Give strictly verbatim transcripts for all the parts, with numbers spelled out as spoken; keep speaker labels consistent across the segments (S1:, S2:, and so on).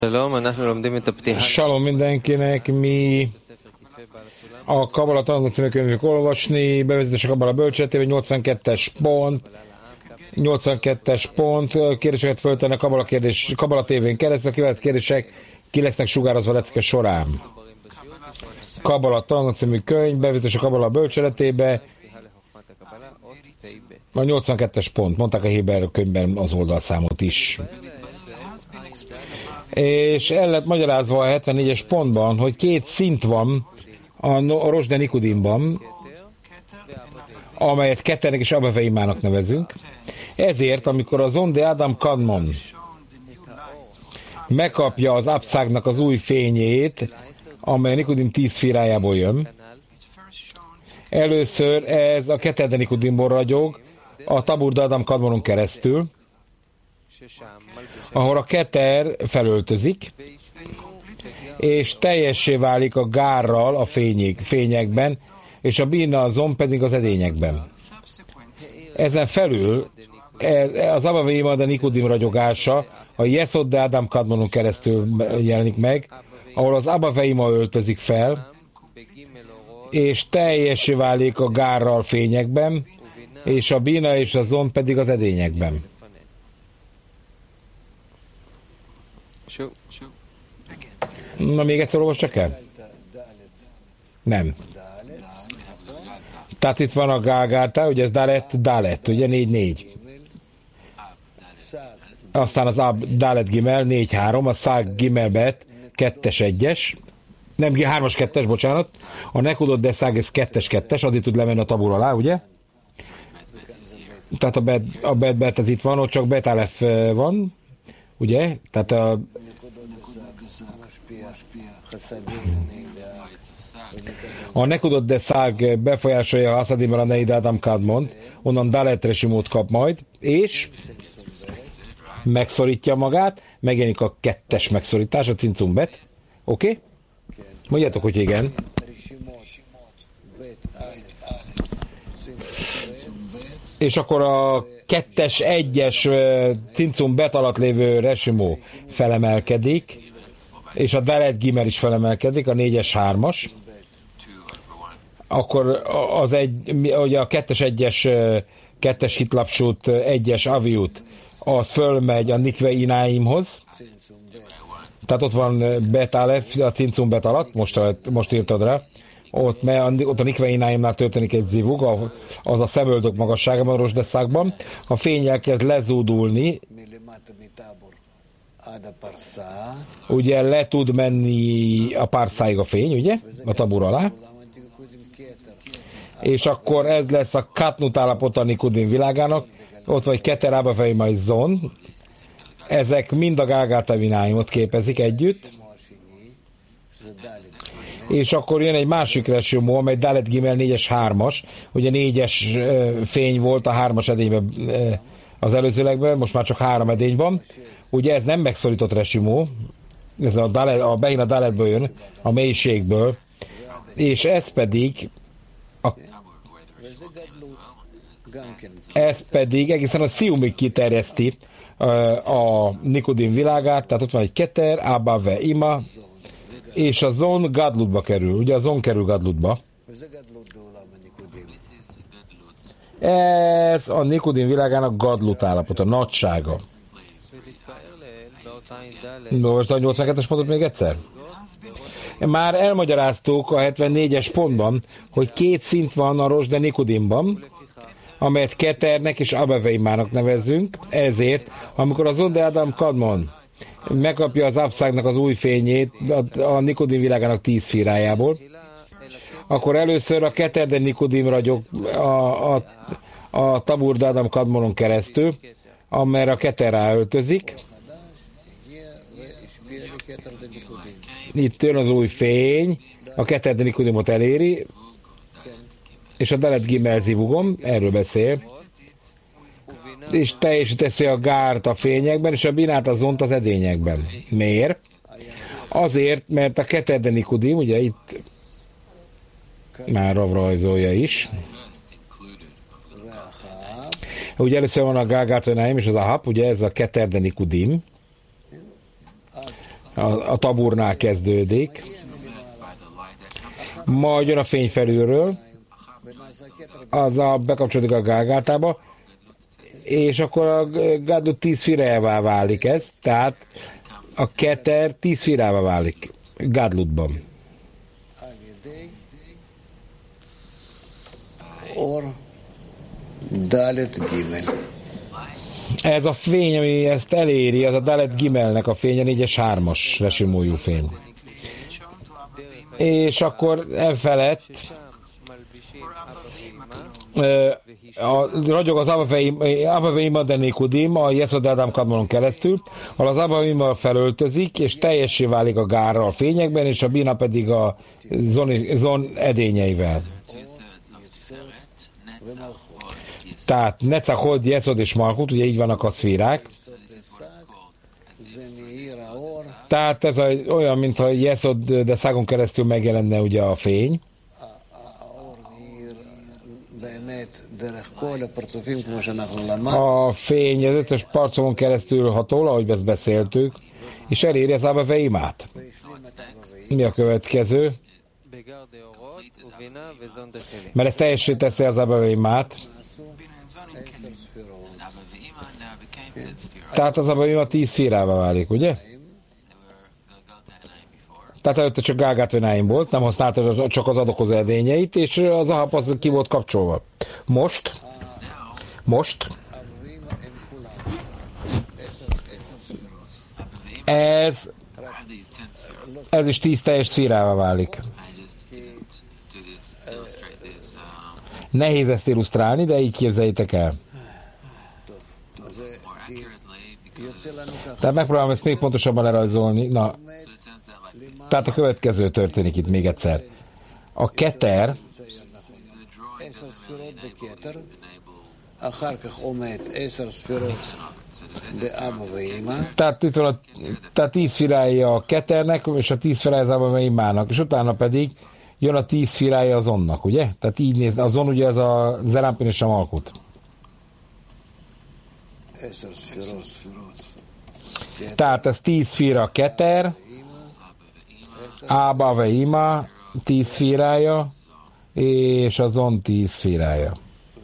S1: Shalom mindenkinek, mi a Kabala tanuló című könyvük olvasni, bevezetés a Kabala bölcseletébe, nyolcvankettes pont, nyolcvankettes pont, kérdéseket föltennek Kabala, kérdés, Kabala tévén keresztül, kivált kérdések ki lesznek sugározva lecke során. Kabala tanuló című könyv, bevezetés a Kabala bölcseletébe, a nyolcvankettes pont, mondták a Héber könyvben az oldalszámot is. És el lett magyarázva a hetvennégyes pontban, hogy két szint van a Rosde Nikudimban, amelyet Keternek és Abba Veimának nevezünk. Ezért, amikor az Zonde Adam Kadmon megkapja az Abszágnak az új fényét, amely a Nikudim tíz firájából jön, először ez a Keter Nikudimból ragyog a Tabur Adam Kadmonon keresztül, ahol a Keter felöltözik, és teljessé válik a gárral a fények, fényekben, és a Bina azon pedig az edényekben. Ezen felül az Abba Veima de Nikudim ragyogása a Yesod de Adam Kadmonon keresztül jelenik meg, ahol az Abba Veima öltözik fel, és teljessé válik a gárral fényekben, és a Bina és a Zon pedig az edényekben. Na, még egyszer olvas csak el? Nem. Tehát itt van a Gágártá, ugye ez Dalet, Dalet, ugye négy négy. Aztán az Ab, Dalet Gimel, négy három, a Szág Gimel Bet, kettes egyes. Nem, hármas kettes, bocsánat. A Nekudot de Szág, ez kettes kettes, addig tud lemenni a tabur alá, ugye? Tehát a Bet, a Bet, Bet ez itt van, ott csak Bet Alef van, ugye? Tehát a A Nekudot de Szág befolyásolja a Hasadimra a Neid Adam Kadmont, onnan Daletre Simót kap majd, és megszorítja magát, megjelenik a kettes megszorítás, a Cincumbet. Oké? Okay? Mondjátok, hogy igen. És akkor a kettes egyes Cincumbet alatt lévő Resimó felemelkedik, és a Dalet Gimel is felemelkedik, a négyes hármas. Akkor az egy, ugye a kettes egyes, kettes hitlapsút, egyes aviut, az fölmegy a Nikve Ináimhoz. Tehát ott van Bet Alef, a Cincumbet alatt, most, most írtad rá. Ott, ott a Nikve Ináimnál történik egy zivug, az a szemöldök magasságában, a Rosdeszákban. A fény elkezd lezúdulni, ugye le tud menni a párszáig a fény, ugye? A tabur alá. És akkor ez lesz a Katnut állapot a Nikudim világának. Ott vagy Keter, Abba Veima és Zon. Ezek mind a Gágárta Vináimot képezik együtt. És akkor jön egy másik resümó, amely Dalet Gimel négyes hármas. Ugye négyes fény volt a hármas edényben az előzőlegben, most már csak három edény van. Ugye ez nem megszorított resimó, ez a, Dalet, a Behina Daletből jön, a mélységből, és ez pedig a, ez pedig egészen a Sziumig kiterjeszti a, a Nikudim világát, tehát ott van egy Keter, Abba Veima, és a Zon Gadlutba kerül, ugye a Zon kerül Gadlutba. Ez a Nikudim világának Gadlut állapota, nagysága. Most a nyolcvankettes pontot még egyszer? Már elmagyaráztuk a hetvennégyes pontban, hogy két szint van a Rosde Nikudimban, amelyet Keternek és Abba Veimának nevezzünk, ezért, amikor az Zonde Adam Kadmon megkapja az Abszágnak az új fényét a, a Nikudim világának tíz firájából, akkor először a Keter de Nikudim ragyog a, a, a Tabur Adam Kadmonon keresztül, amelyre a Keter ráöltözik. Itt jön az új fény, a Keter de Nikudimot eléri, és a Dalet Gimel zivugom, erről beszél, és teljesíteszi a gárt a fényekben, és a Binát a Zont az edényekben. Miért? Azért, mert a Keter de Nikudim, ugye itt már rajzolja is, ugye először van a Gágárta Vináim és az Ahab, ugye ez a Keter de Nikudim, A, a taburnál kezdődik. Majd jön a fény felülről, az a bekapcsolódik a gágátába, és akkor a gádlut tíz firává válik ez, tehát a keter tíz firává válik gádlutban.
S2: Or Dalet Gimel.
S1: Ez a fény, ami ezt eléri, az a Dalet Gimelnek a fény, a négyes hármas vesimújú fény. És akkor e felett a, ragyog az Abba Veima de Nikudim a Yesod Adam Kadmonon keresztül, ahol az Abba Veima felöltözik, és teljessé válik a gárra a fényekben, és a Bina pedig a zon, zon edényeivel. Tehát Netzach, Hod, Yesod és Malchut, ugye így vannak a szférák. Tehát ez olyan, mintha Yesod de Szágon keresztül megjelenne ugye a fény. A fény az ötös parcon keresztül hatol, ahogy ezt beszéltük, és eléri az Abba Veimát. Mi a következő? Mert ez teljesen teszi az Abba Veimát. Tehát az Abba Veima tíz szférává válik, ugye? Tehát előtte csak Gágát Venáim volt, nem használta csak az adokozó edényeit, és az ahap az ki volt kapcsolva. Most, most, ez, ez is tíz teljes szférává válik. Nehéz ezt illusztrálni, de így képzeljétek el. Tehát megpróbálom ezt még pontosabban lerajzolni. Na, tehát a következő történik itt még egyszer. A keter tehát itt van a tehát tíz firája a keternek, és a tíz firája az Abba Veimának, és utána pedig jön a tíz firája az onnak, ugye? Tehát így néz, az on ugye ez a Zerámpin és a Malkut. Tehát ez tíz fira a keter, Abba Veima tíz firája, és az on tíz firája.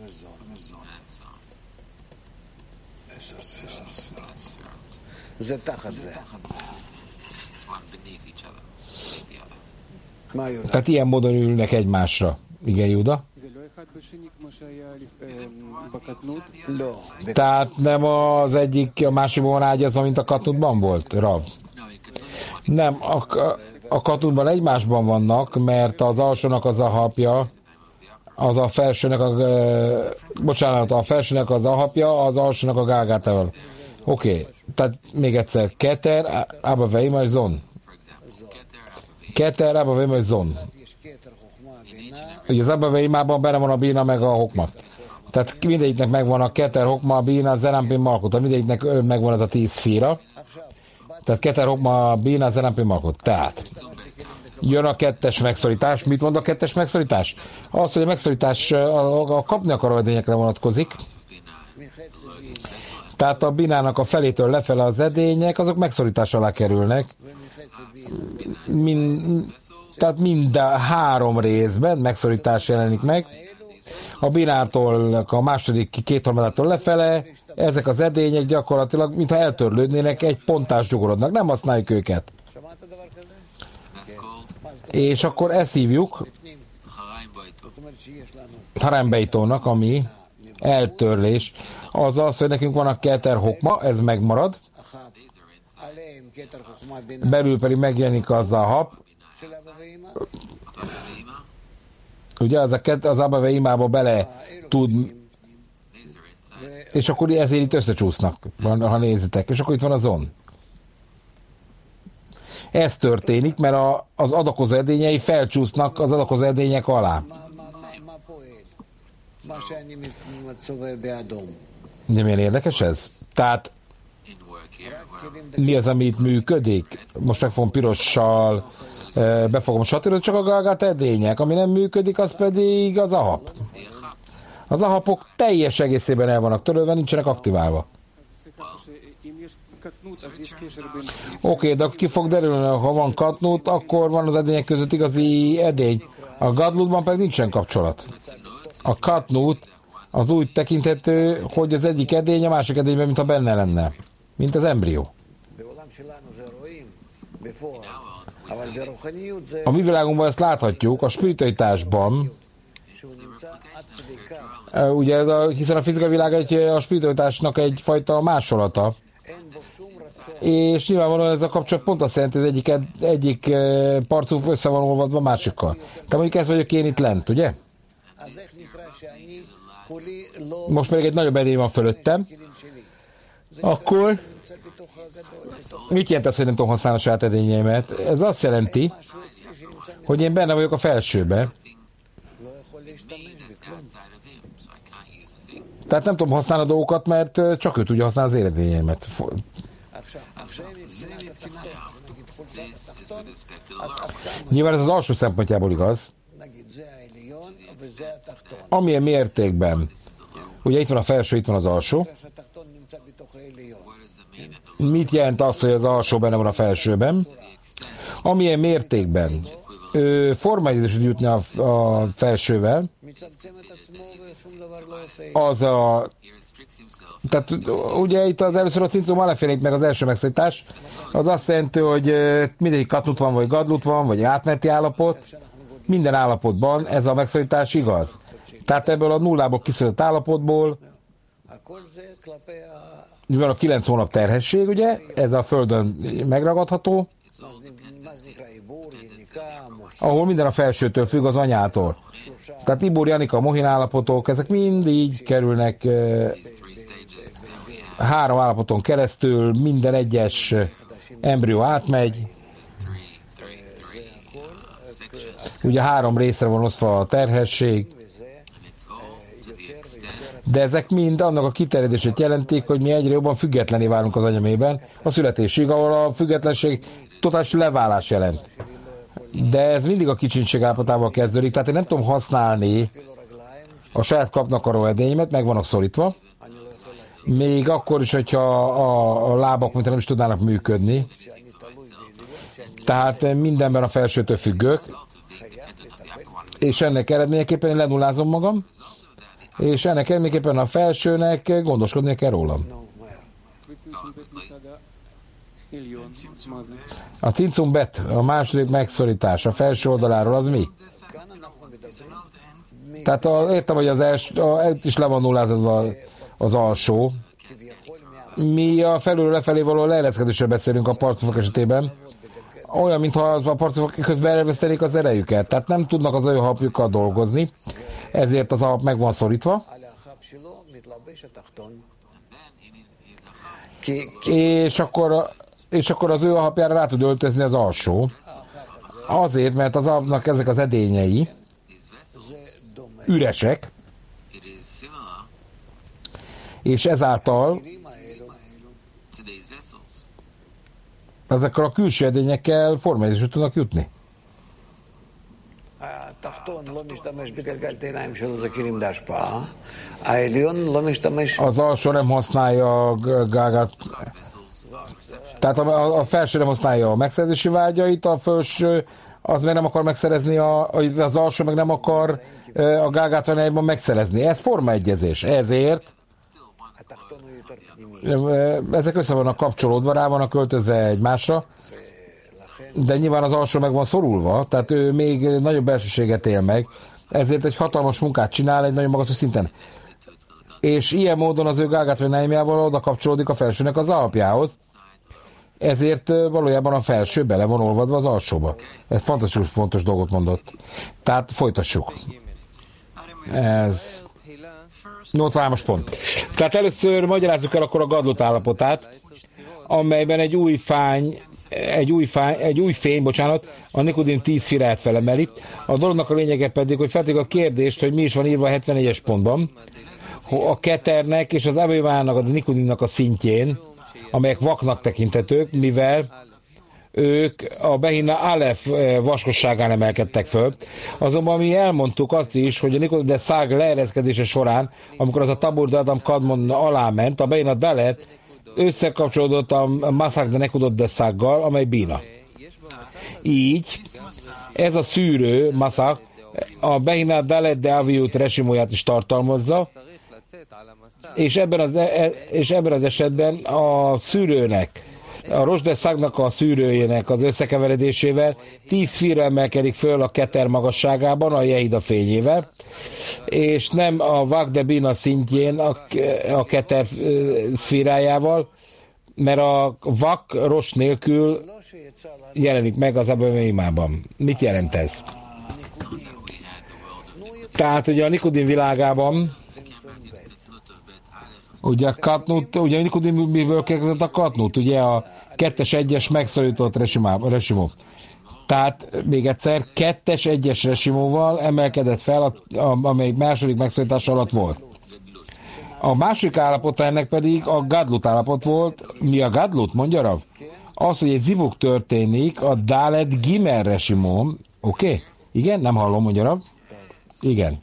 S1: Tehát ilyen módon ülnek egymásra. Igen, Júda? Tehát nem az egyik, a másikban ágyazva, mint a Katnutban volt, Rav? Nem, a, a Katnutban egymásban vannak, mert az alsónak az ahapja, az a felsőnek a, e, bocsánat, a felsőnek az ahapja, az alsónak a gágátával. Oké, okay. Tehát még egyszer, Keter, Abba Veima és Zon. Keter, Abba Veima és Zon. Ugye az Abba Veimában benne van a Bina meg a Hokma. Tehát mindegyiknek megvan a Keter, Hokma, Bina, Zerámpin, Malkut. Mindegyiknek megvan ez a tíz fira. Tehát Keter, Hokma, Bina, Zerámpin, Malkut. Tehát jön a kettes megszorítás. Mit mond a kettes megszorítás? Az, hogy a megszorítás a, a kapni akaró edényekre vonatkozik. Tehát a Binának a felétől lefele az edények, azok megszorítás alá kerülnek. Mind, tehát mind a három részben megszorítás jelenik meg. A Binától, a második két harmadától lefele, ezek az edények gyakorlatilag, mintha eltörlődnének, egy ponttás zsugorodnak. Nem használjuk őket. És akkor ezt hívjuk Harembeitónak, ami eltörlés. Az az, hogy nekünk van a Keter Hokma, ez megmarad. Belül pedig megjelenik az a hap. Ugye az, a ket, az Abba Veimába bele tud, és akkor ezért itt összecsúsznak, ha nézitek. És akkor itt van a zon. Ez történik, mert a, az adakozó edényei felcsúsznak az adakozó edények alá. De milyen érdekes ez? Tehát mi az, ami itt működik? Most megfogom pirossal, befogom satírozni, csak a Gágát edények. Ami nem működik, az pedig az ahap. Az ahapok teljes egészében el vannak törölve, nincsenek aktiválva. Oké, okay, de ki fog derülni, ha van katnút, akkor van az edények között igazi edény. A gadlutban pedig nincsen kapcsolat. A katnút az úgy tekinthető, hogy az egyik edény a másik edényben, mintha benne lenne. Mint az embrió. A mi világunkban ezt láthatjuk, a spiritualitásban, ugye ez a, hiszen a fizikai világ egy, a spiritualitásnak egyfajta másolata, és nyilvánvalóan ez a kapcsolat pont azt jelenti, hogy egyik, egyik parcú össze van olvadva másikkal. De mondjuk ez vagyok én itt lent, ugye? Most még egy nagyobb edény van fölöttem, akkor mit jelent ez, hogy nem tudom használni a saját edényeimet? Ez azt jelenti, hogy én benne vagyok a felsőbe. Tehát nem tudom használni a dolgokat, mert csak ő tudja használni az éredényeimet. Nyilván ez az alsó szempontjából igaz. Amilyen mértékben. Ugye itt van a felső, itt van az alsó. Mit jelent az, hogy az alsó benne van a felsőben? Amilyen mértékben ő formális jutni a, a felsővel, az a... Tehát ugye itt az először a cincum alapján meg az első megszólítás, az azt jelenti, hogy mindegyik katnut van, vagy gadlut van, vagy átmeneti állapot, minden állapotban ez a megszólítás igaz. Tehát ebből a nullából kiszólott állapotból van a kilenc hónap terhesség, ugye, ez a Földön megragadható, ahol minden a felsőtől függ, az anyától. Tehát Ibur, Janika, Mohin állapotok, ezek mind így kerülnek uh, három állapoton keresztül, minden egyes embrió átmegy. Ugye három részre van osztva a terhesség, de ezek mind annak a kiterjedését jelentik, hogy mi egyre jobban függetlené válunk az anyamében a születésig, ahol a függetlenség totális leválás jelent. De ez mindig a kicsinség állapotával kezdődik, tehát én nem tudom használni a saját kapnakaró edényemet, meg vannak szorítva, még akkor is, hogyha a, a lábak mint nem is tudnának működni. Tehát mindenben a felsőtől függök, és ennek eredményeképpen én lenullázom magam, és ennek eredményeképpen a felsőnek gondoskodnia kell rólam. A cincum bet, a második megszorítás a felső oldaláról, az mi? Tehát a, értem, hogy az első, a, is le van nullázva az alsó. Mi a felülről lefelé való leereszkedésről beszélünk a parcufok esetében. Olyan, mintha a parcufok közben elvesztenék az erejüket. Tehát nem tudnak az ő hapjukkal dolgozni, ezért az alap meg van szorítva. És akkor, és akkor az ő alapjára rá tud öltözni az alsó. Azért, mert az alapnak ezek az edényei üresek, és ezáltal ezekkel a külső edényekkel formálisra tudnak jutni. Az alsó nem használja a gágát, tehát a, a felső nem használja a megszerzési vágyait, a felső az meg nem akar megszerezni, a, az alsó meg nem akar a gágátványában megszerezni. Ez formaegyezés. Ezért ezek össze vannak kapcsolódva, rá vannak költözve egymásra, de nyilván az alsó meg van szorulva, tehát ő még nagyobb belsőséget él meg, ezért egy hatalmas munkát csinál egy nagyon magas szinten. És ilyen módon az ő gágátványájával oda kapcsolódik a felsőnek az alapjához, ezért valójában a felső bele van olvadva az alsóba. Ez fantasztikus fontos dolgot mondott. Tehát folytassuk. Ez nyolcvanhármas pont. Tehát először magyarázzuk el akkor a gadlut állapotát, amelyben egy új fány, egy új, fány, egy új fény, bocsánat, a Nikodim tíz firát felemeli. A dolognak a lényege pedig, hogy felték a kérdést, hogy mi is van írva a hetvennégyes pontban, a keternek és az abévának, a Nikodimnak a szintjén, amelyek vaknak tekintetők, mivel ők a Behina Alef vaskosságán emelkedtek föl. Azonban mi elmondtuk azt is, hogy a Nikodim de Szág leereszkedése során, amikor az a Tabur de Adam Kadmon alá ment, a Behina Dalet összekapcsolódott a Masak de Nekudot Deszággal, amely bína. Így ez a szűrő, Masak, a Behina Dalet de Aviut resimóját is tartalmazza, és ebben az, és ebben az esetben a szűrőnek, a Rosh Deszagnak a szűrőjének az összekeveredésével tíz fira emelkedik föl a keter magasságában a Jehida fényével, és nem a Vak de Bina szintjén a, a keter szfírájával, mert a Vak Rosh nélkül jelenik meg az Abeveimában. Mit jelent ez? Tehát ugye a Nikodim világában ugye a katnut, ugye a Nikodimiből kezdett a katnut, ugye a kettes egyes megszorított resimó. Tehát még egyszer, kettes egyes resimóval emelkedett fel, a, a, amelyik második megszorítás alatt volt. A második állapota ennek pedig a gadlut állapot volt. Mi a gadlut, mondja Rav? Az, hogy egy zivuk történik a Dalet Gimel resimón. Oké? Okay? Igen? Nem hallom, mondja Rav? Igen.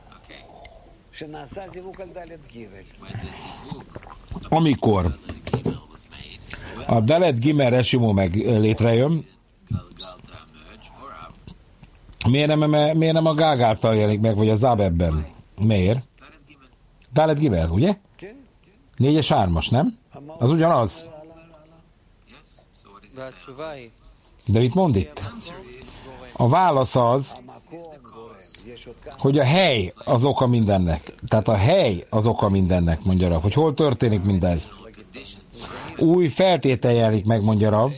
S1: Amikor a Dalet Gimel resimó meg létrejön, miért nem, miért nem a Gág által jelenik meg, vagy a Zábebben? Miért? Dalet Gimel, ugye? Négyes hármas, nem? Az ugyanaz. De mit mond itt? A válasz az, hogy a hely az oka mindennek. Tehát a hely az oka mindennek, mondja Rav. Hogy hol történik mindez. Új feltétel jelenik meg, mondja Rav.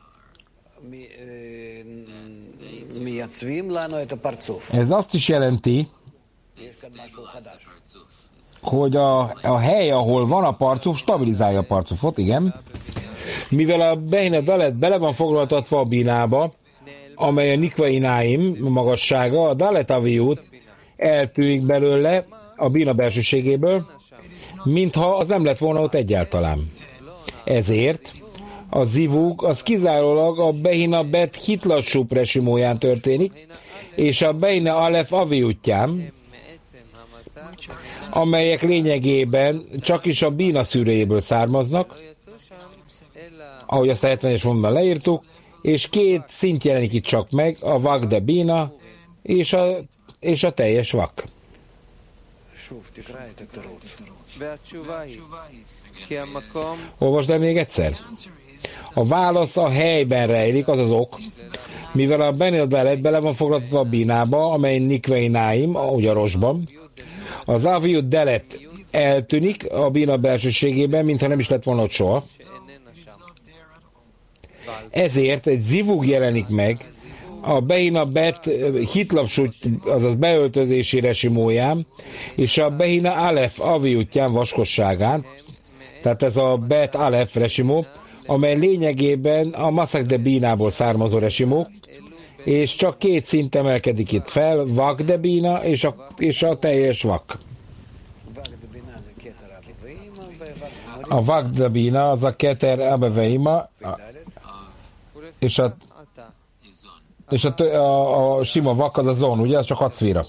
S1: Ez azt is jelenti, hogy a, a hely, ahol van a parcuf, stabilizálja a parcufot, igen. Mivel a Behina Dalet bele van foglaltatva a bínába, amely a Nikvai Náim magassága, a Dalet Aviut eltűnik belőle a bína belsőségéből, mintha az nem lett volna ott egyáltalán. Ezért a zivug az kizárólag a Behina Bet hitlassú resimóján történik, és a Behina Alef Aviutján, amelyek lényegében csak is a bína szűrőjéből származnak, ahogy azt a hetvenes pontban leírtuk, és két szint jelenik itt csak meg, a Vak de Bina és a, és a teljes Vak. Olvasd el még egyszer. A válasz a helyben rejlik, az az ok, mivel a Behina Dalet bele van foglaltatva a bínába, amely Nikvei Náim, ugye a Rosban, az Aviut Dalet eltűnik a bína belsőségében, mintha nem is lett volna ott soha. Ezért egy zivug jelenik meg a Behina Bet hitlapsút, azaz beöltözési resimóján, és a Behina Alef Aviutján vaskosságán, tehát ez a Bet Alef resimó, amely lényegében a Masak de Bínából származó resimó, és csak két szint emelkedik itt fel, Vak de Bína és a, és a teljes Vak. A Vak de Bína az a Keter Abeveima, és a, és a, a, a sima Vak az a zon, ugye? Az csak hat szféra.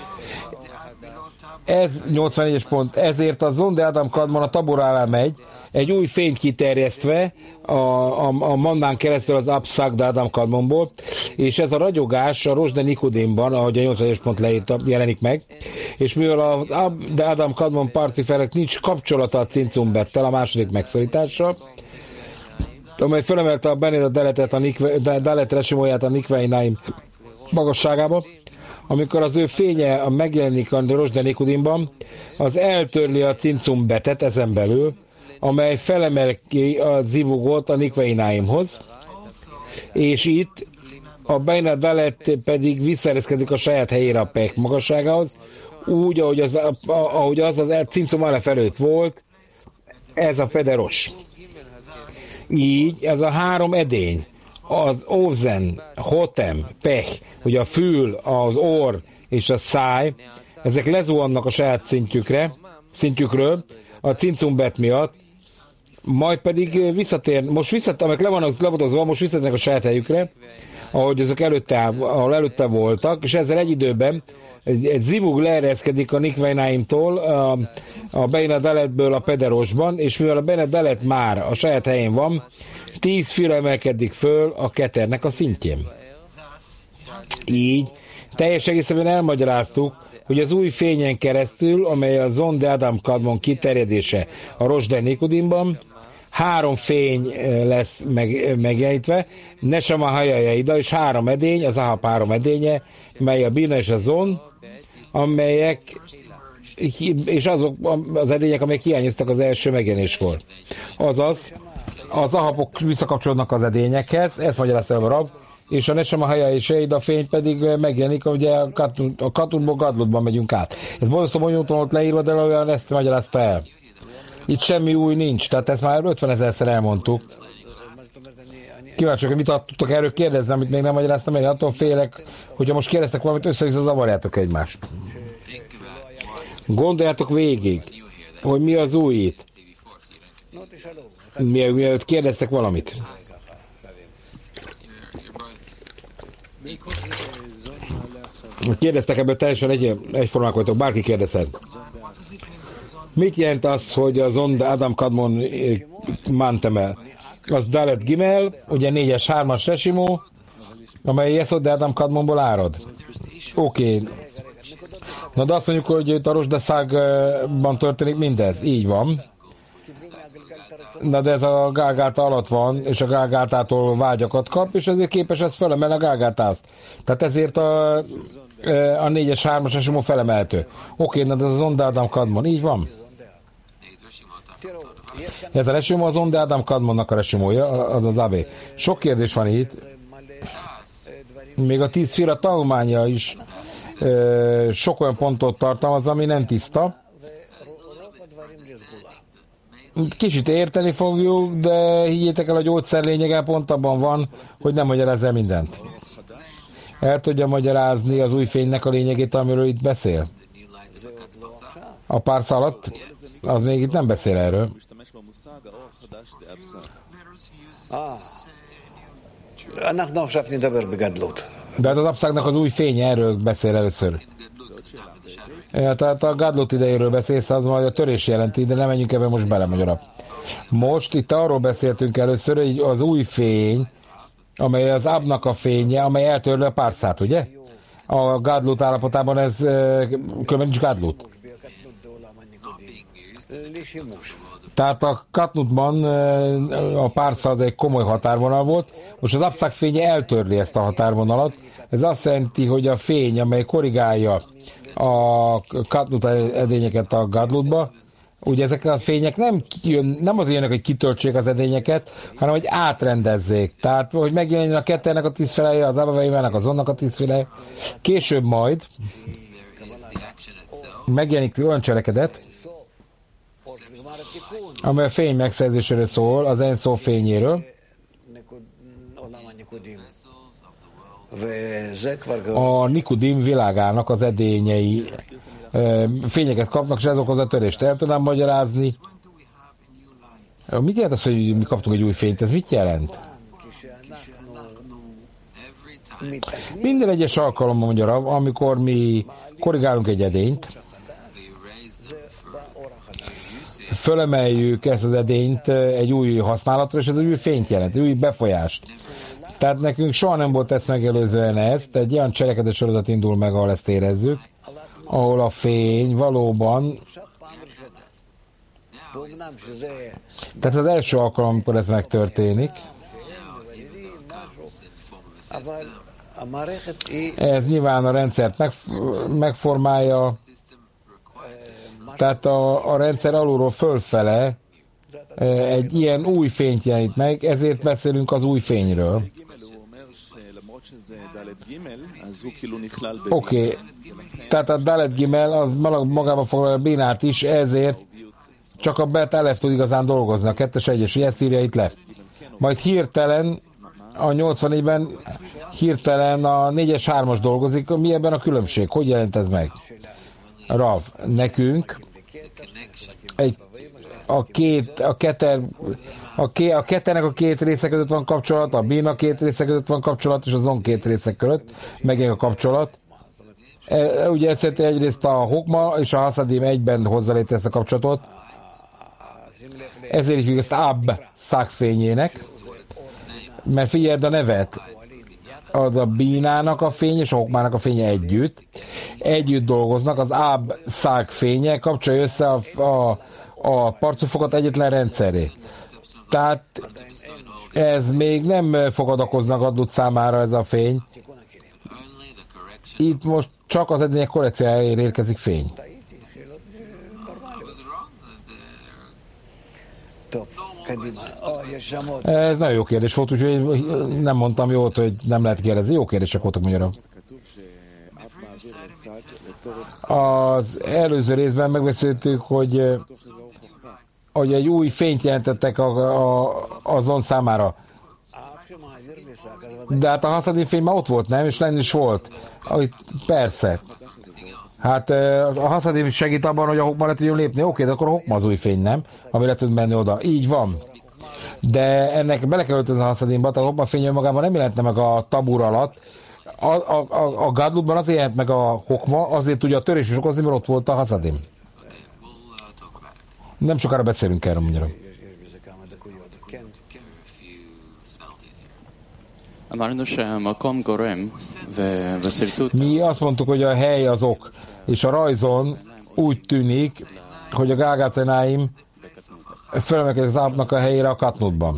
S1: Ez nyolcvannégyes pont. Ezért a Zon de Adam Kadmon a Tabor alá megy, egy új fényt kiterjesztve a, a, a Mannán keresztül az Abszak de Adam Kadmonból, és ez a ragyogás a Rosh de Nikodimban, ahogy a nyolcvannégyes pont leírta, jelenik meg, és mivel a de Adam Kadmon parci felek nincs kapcsolata a Cincumbettel, a második megszorításra, amely fölemelte a Behina Daletet, a Dalet resimóját a Nikvei Náim magasságába, amikor az ő fénye megjelenik a Rosh de Nikodimban, az eltörli a Cincumbetet ezen belül, amely felemel ki a zivugot a Nikvei Náimhoz, és itt a Behina Dalet pedig visszaereszkedik a saját helyére a Pek magasságához, úgy, ahogy az, ahogy az, az Cincum Alef előtt volt, ez a Pederos. Így ez a három edény, az Ózen, Hotem, Pech, hogy a fül, az orr és a száj, ezek lezuhannak a saját szintjükre, szintjükről, a Cincumbet miatt, majd pedig visszatér, most visszatér, amelyek le vannak levodozva, most visszatérnek a saját helyükre, ahogy ezek előtte, ahol előtte voltak, és ezzel egy időben egy, egy zivug leereszkedik a Nikvejnáimtól a, a Beina Daletből a Pederosban, és mivel a Beina Dalet már a saját helyén van, tíz fira emelkedik föl a Keternek a szintjén. Így teljes egészében elmagyaráztuk, hogy az új fényen keresztül, amely a Zon de Adam Kadmon kiterjedése a Rosh de Nikodimban, három fény lesz meg, megjelenítve, Nesama Hajajaida, és három edény, az Ahab három edénye, mely a Bina és a Zon, amelyek, és azok az edények, amelyek hiányoztak az első megjelenéskor. Azaz, az Ahabok visszakapcsolódnak az edényekhez, ezt magyarázta a Rab, és a Nesama Haja és Jaida fény pedig megjelenik, ugye a Katunból Gadlutban megyünk át. Ez borzasztó bonyolultan volt leírva, de olyan ezt magyarázta el. Itt semmi új nincs, tehát ezt már ötvenezerszer elmondtuk. Kíváncsiak, hogy mit tudtok erről kérdezni, amit még nem magyaráztam, én attól félek, hogyha most kérdeztek valamit, össze-vissza zavarjátok egymást. Gondoljátok végig, hogy mi az új itt. Mielőtt kérdeztek valamit. Kérdeztek ebből teljesen egy, egyformák vagytok, bárki kérdezhet. Mit jelent az, hogy az Zon Adam Kadmon Mantemel? Az Dalet Gimel, ugye négyes, hármas Resimó, amely Yesod Adam Kadmonból árad. Oké. Okay. Na de azt mondjuk, hogy itt a Rosh de Szagban történik mindez. Így van. Na de ez a Gálgáta alatt van, és a Gálgátától vágyakat kap, és ezért képes ez felemelni a Gálgátást. Tehát ezért a, a négyes, hármas Resimó felemelhető. Oké, okay, na de az Zon de Adam Kadmon, így van? Ez a Resimó az Zon de Adam Kadmonnak a Resimója, az az á bé. Sok kérdés van itt. Még a tíz fira tanulmánya is ö, sok olyan pontot tartalmaz, ami nem tiszta. Kicsit érteni fogjuk, de higgyétek el, a gyógyszer lényege pont abban van, hogy nem magyarázza el mindent. El tudja magyarázni az új fénynek a lényegét, amiről itt beszél? A pár alatt? Az még itt nem beszél erről. De az abszágnak az új fénye, erről beszél először. Ja, tehát a Gadlut idejéről beszélsz, az majd a törés jelenti, de nem menjünk ebben most bele magyarul. Most itt arról beszéltünk először, hogy az új fény, amely az Abnak a fénye, amely eltörli a párszát, ugye? A Gadlut állapotában ez különben nincs Gadlut. Tehát a Katnutban a párca az egy komoly határvonal volt, most az abszák fénye eltörli ezt a határvonalat. Ez azt jelenti, hogy a fény, amely korrigálja a Katnut edényeket a Gadlutba, ugye ezek a fények nem, kijön, nem azért jönnek, hogy kitöltsék az edényeket, hanem hogy átrendezzék. Tehát, hogy megjelenjen a Keternek a tízfeleje, az Abaveimának, az Zonnak a tízfeleje. Később majd megjelenik olyan cselekedet, amely a fény megszerzéséről szól, az Enszó fényéről. A Nikudim világának az edényei fényeket kapnak, és ez okozza a törést. El tudnám magyarázni. Mit jelent az, hogy mi kaptunk egy új fényt? Ez mit jelent? Minden egyes alkalommal mondja, amikor mi korrigálunk egy edényt, fölemeljük ezt az edényt egy új használatra, és ez egy új fényt jelent, egy új befolyást. Tehát nekünk soha nem volt ezt megelőzően ezt, egy olyan cselekedet sorozat indul meg, ahol ezt érezzük, ahol a fény valóban, tehát az első alkalom, amikor ez megtörténik, ez nyilván a rendszert meg, megformálja, tehát a, a rendszer alulról fölfele egy ilyen új fényt jelenít meg, ezért beszélünk az új fényről. Oké, okay. Tehát a Dalet Gimel az magában foglalja a Binát is, ezért csak a Bet Alef tud igazán dolgozni, a kettes egyes, ezt írja itt le. Majd hirtelen a nyolcvannégyben hirtelen a négyes hármas dolgozik, mi ebben a különbség? Hogy jelent ez meg? Rav, nekünk egy, a két, a keter, a, ké, a keternek a két része között van kapcsolat, a Bina két része között van kapcsolat, és az on két része között megint a kapcsolat. E, ugye ezt jelenti egyrészt a hokma és a haszadim egyben hozzá létre ezt a kapcsolatot. Ezért is hívjuk ezt Ab szakfényének. Mert figyeld a nevet. Az a bínának a fény és a hokmának a fénye együtt. Együtt dolgoznak, az Ab szakfénye kapcsolja össze a, a, a parcufokat egyetlen rendszeré. Tehát ez még nem fog adakozni a gadlut számára ez a fény. Itt most csak az edények korrekciójáért érkezik fény. Ez nagyon jó kérdés volt, úgyhogy nem mondtam jót, hogy nem lehet kérdezni. Jó kérdések voltak magyarul. Az előző részben megbeszéltük, hogy, hogy egy új fényt jelentettek a, a, a zon számára. De hát a haszadim fény már ott volt, nem? És lenni is volt. Persze. Hát a haszadim segít abban, hogy a hokma le tudjon lépni. Oké, de akkor a hokma az új fény, nem? Ami le tud menni oda. Így van. De ennek bele kell öltözni a haszadimba, tehát a hokma fény önmagában nem jelentne meg a tabur alatt. A, a, a, a gadlutban azért jelent meg a hokma, azért tudja a törés is okozni, mert ott volt a haszadim. Nem sokára beszélünk erről, mondjam. Mi azt mondtuk, hogy a hely az ok, és a rajzon úgy tűnik, hogy a gágátenáim felemelkedik az ápnak a helyére a katnutban.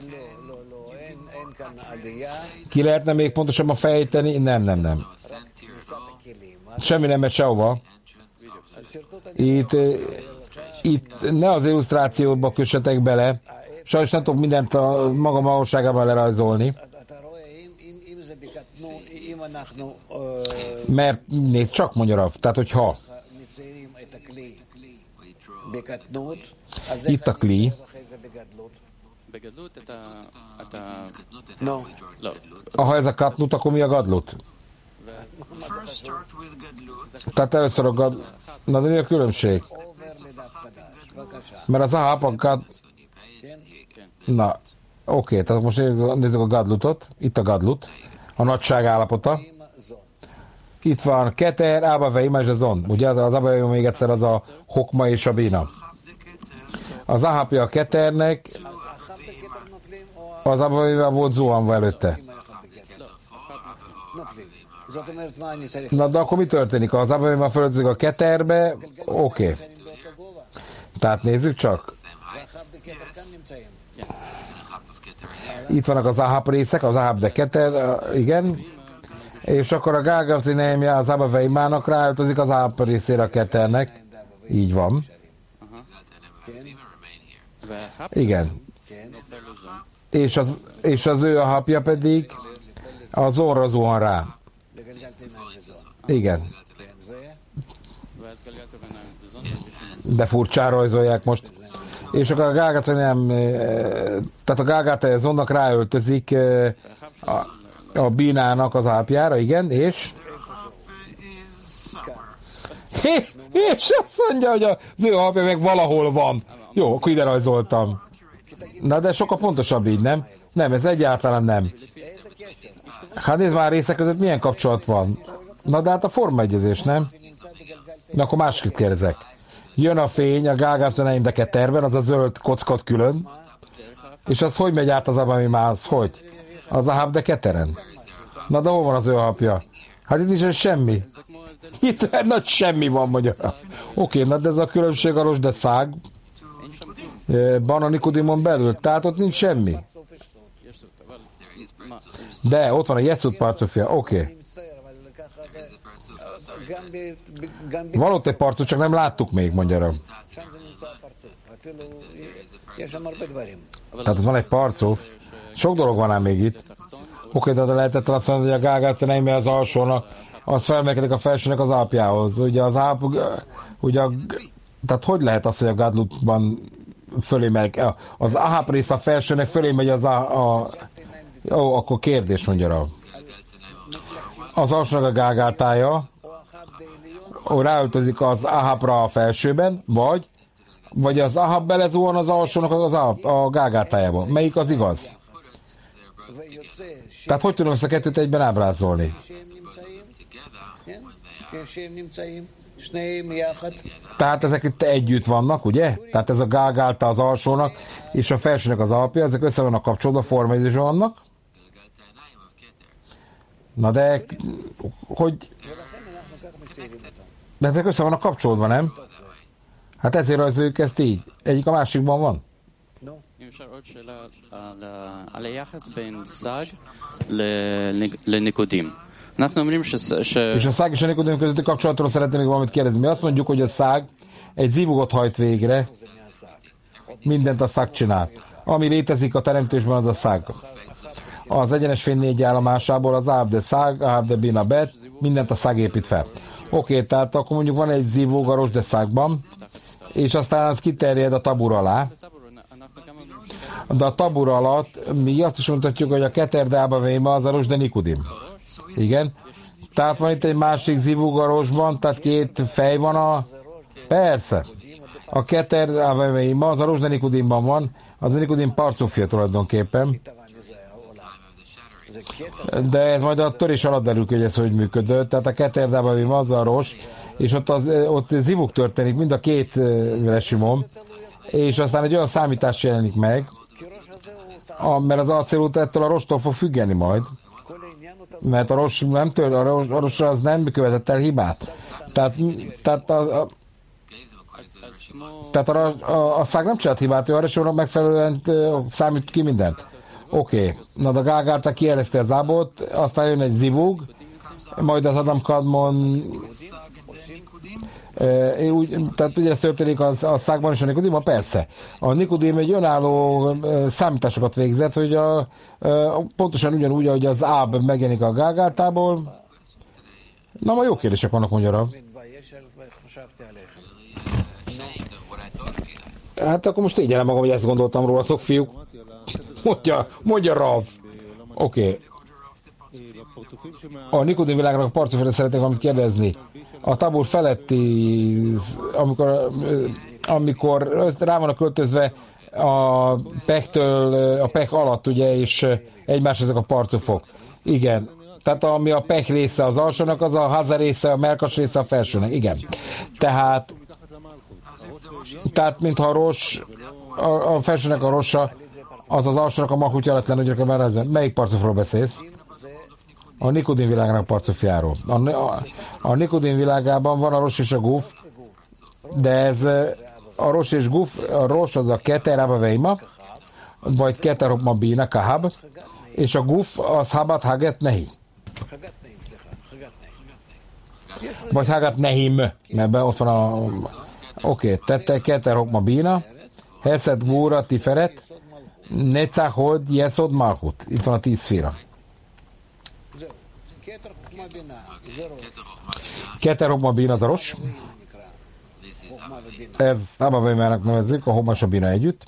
S1: Ki lehetne még pontosabban fejteni? Nem, nem, nem. Semmi nem megy sehova. Itt, itt ne az illusztrációba kössetek bele. Sajnos nem tudok mindent a maga magasságában lerajzolni. Mert nézd, csak magyarul. Tehát, hogyha itt a kli, ha ez a katnut, akkor mi a gadlut? Tehát először a gadlut. Na, de mi a különbség? Mert az ahap a gad... Na, oké, tehát most nézzük a gadlutot. Itt a gadlut. A nagyság állapota. Itt van keter, ába veima és a zon. Ugye az ába veima még egyszer az a hokma és a bína. Az ahapja a keternek, az ába veima volt zuhanva előtte. Na, de akkor mi történik? Az ába veima fölöttzik a keterbe, oké. Okay. Tehát nézzük csak. Itt vannak az ahap részek, az ahap de keter, igen. És akkor a gágavcinémja az ába veimának ráöltözik az ahap részére a keternek. Így van. Igen. És az, és az ő ahapja pedig a zorra zuhan rá. Igen. De furcsán rajzolják most. És akkor a gágát nem, tehát a gágát az zonnak ráöltözik a, a bínának az ápjára, igen, és és azt mondja, hogy az ő apja meg valahol van. Jó, akkor ide rajzoltam. Na de sokkal pontosabb így, nem? Nem, ez egyáltalán nem. Hát nézd már, részek között milyen kapcsolat van. Na de hát a formaegyezés, nem? Na akkor másképp kérdezek. Jön a fény, a gágászöneim de keterben, az a zöld kockot külön, és az hogy megy át az abami mász? Hogy? Az a háp de keteren. Na de hol van az ő apja? Hát itt is semmi. Itt nagy semmi van, mondja. Oké, na de ez a különbség a rosde szág, Bananikodimon belül, tehát ott nincs semmi. De ott van a Jecut parcofia, oké. Okay. Van ott egy parcot, csak nem láttuk még, mondja. Tehát ott van egy parcó. Sok dolog van ám még itt. Oké, de lehetett azt mondani, hogy a gágát nem az alsónak, az felmelkedik a felsőnek az alpjához. Ugye az alp, ugye a, tehát hogy lehet az, hogy a gadlutban fölé megy, az aháp rész a felsőnek fölé megy az a, a ó, akkor kérdés, mondja rá. Az alsónak a gágátája ráöltözik az ahápra a felsőben, vagy vagy az aháp belezuhan az alsónak az aháp, a gágátájába. Melyik az igaz? Tehát hogy tudom ezt a kettőt egyben ábrázolni? Tehát ezek itt együtt vannak, ugye? Tehát ez a gágálta az alsónak, és a felsőnek az alapja, ezek össze vannak kapcsolódva, formáizésben vannak. Na de, hogy... De ezek össze vannak kapcsolódva, nem? Hát ezért rajzoljuk ezt így. Egyik a másikban van. És a szág és a nikodim közötti kapcsolatról szeretném még valamit kérdezni. Mi azt mondjuk, hogy a szág egy zivugot hajt végre, mindent a szág csinál. Ami létezik a teremtésben, az a szág. Az egyenes fény négy állomásából az áb de szág, áb de bina bet, mindent a szág épít fel. Oké, okay, tehát akkor mondjuk van egy zivóg a rosh de szágban, és aztán az kiterjed a tabur alá. De a tabur alatt mi azt is mondhatjuk, hogy a keter de ába véma az a rosh de nikudim. Igen. Tehát van itt egy másik zivóg a roshban, tehát két fej van a... Persze. A keter de ába véma az a rosh de nikudimban van, az a nikudim parcufja tulajdonképpen. De ez majd a törés alatt derül ki, hogy ez hogy működött. Tehát a keterdában az a rosh, és ott, az, ott zivuk történik, mind a két resimon, és aztán egy olyan számítás jelenik meg, a, mert az acélút ettől a rostól fog függeni majd. Mert a rosh nem tör, a rosh, a rosh az nem követett el hibát. Tehát, tehát a, a tehát a, a, a szág nem csinált hibát, ő a resónak megfelelően számít ki mindent. Oké, okay. Na de Gágálta kijelezte az ábot, aztán jön egy zivug, majd az Adam Kadmon e, úgy, tehát ugye ez történik a, a szágban és a Nikodimban, persze. A Nikodim egy önálló e, számításokat végzett, hogy a, e, pontosan ugyanúgy, ahogy az áb megjelenik a Gágáltából. Na, ma jó kérdések vannak magyarra. Hát akkor most tégyelem magam, hogy ezt gondoltam rólatok, fiúk. Mondja, mondja Rav. Oké. Okay. A Nikodim világnak a parcofjára szeretnék valamit kérdezni. A tabur feletti, amikor, amikor rá vannak költözve a pektől, a pek alatt, ugye, és egymás ezek a parcofok. Igen. Tehát ami a pek része az alsónak, az a haza része, a melkas része a felsőnek. Igen. Tehát, tehát mintha a rosh, a, a felsőnek a rossa, az az alsónak a mahutja alatt lenne, hogy már ezzel. Melyik parcofról beszélsz? A Nikodim világának parcofjáról. A, a, a Nikodim világában van a rosh és a guf, de ez a rosh és guf, a rosh az a keter ába veima, vagy keter hopma bina kahab, és a guf az habat haget nehi. Vagy hagat nehim, mert be ott van a... Oké, okay, tette keter hopma bina, heszed gúra tiferet, Necahod, Yesod, Malchut. Itt van a tíz szféra. Keter Hokma Bina az a rosh. Ez Abba Vémának nevezzük, a Hokma Bina együtt.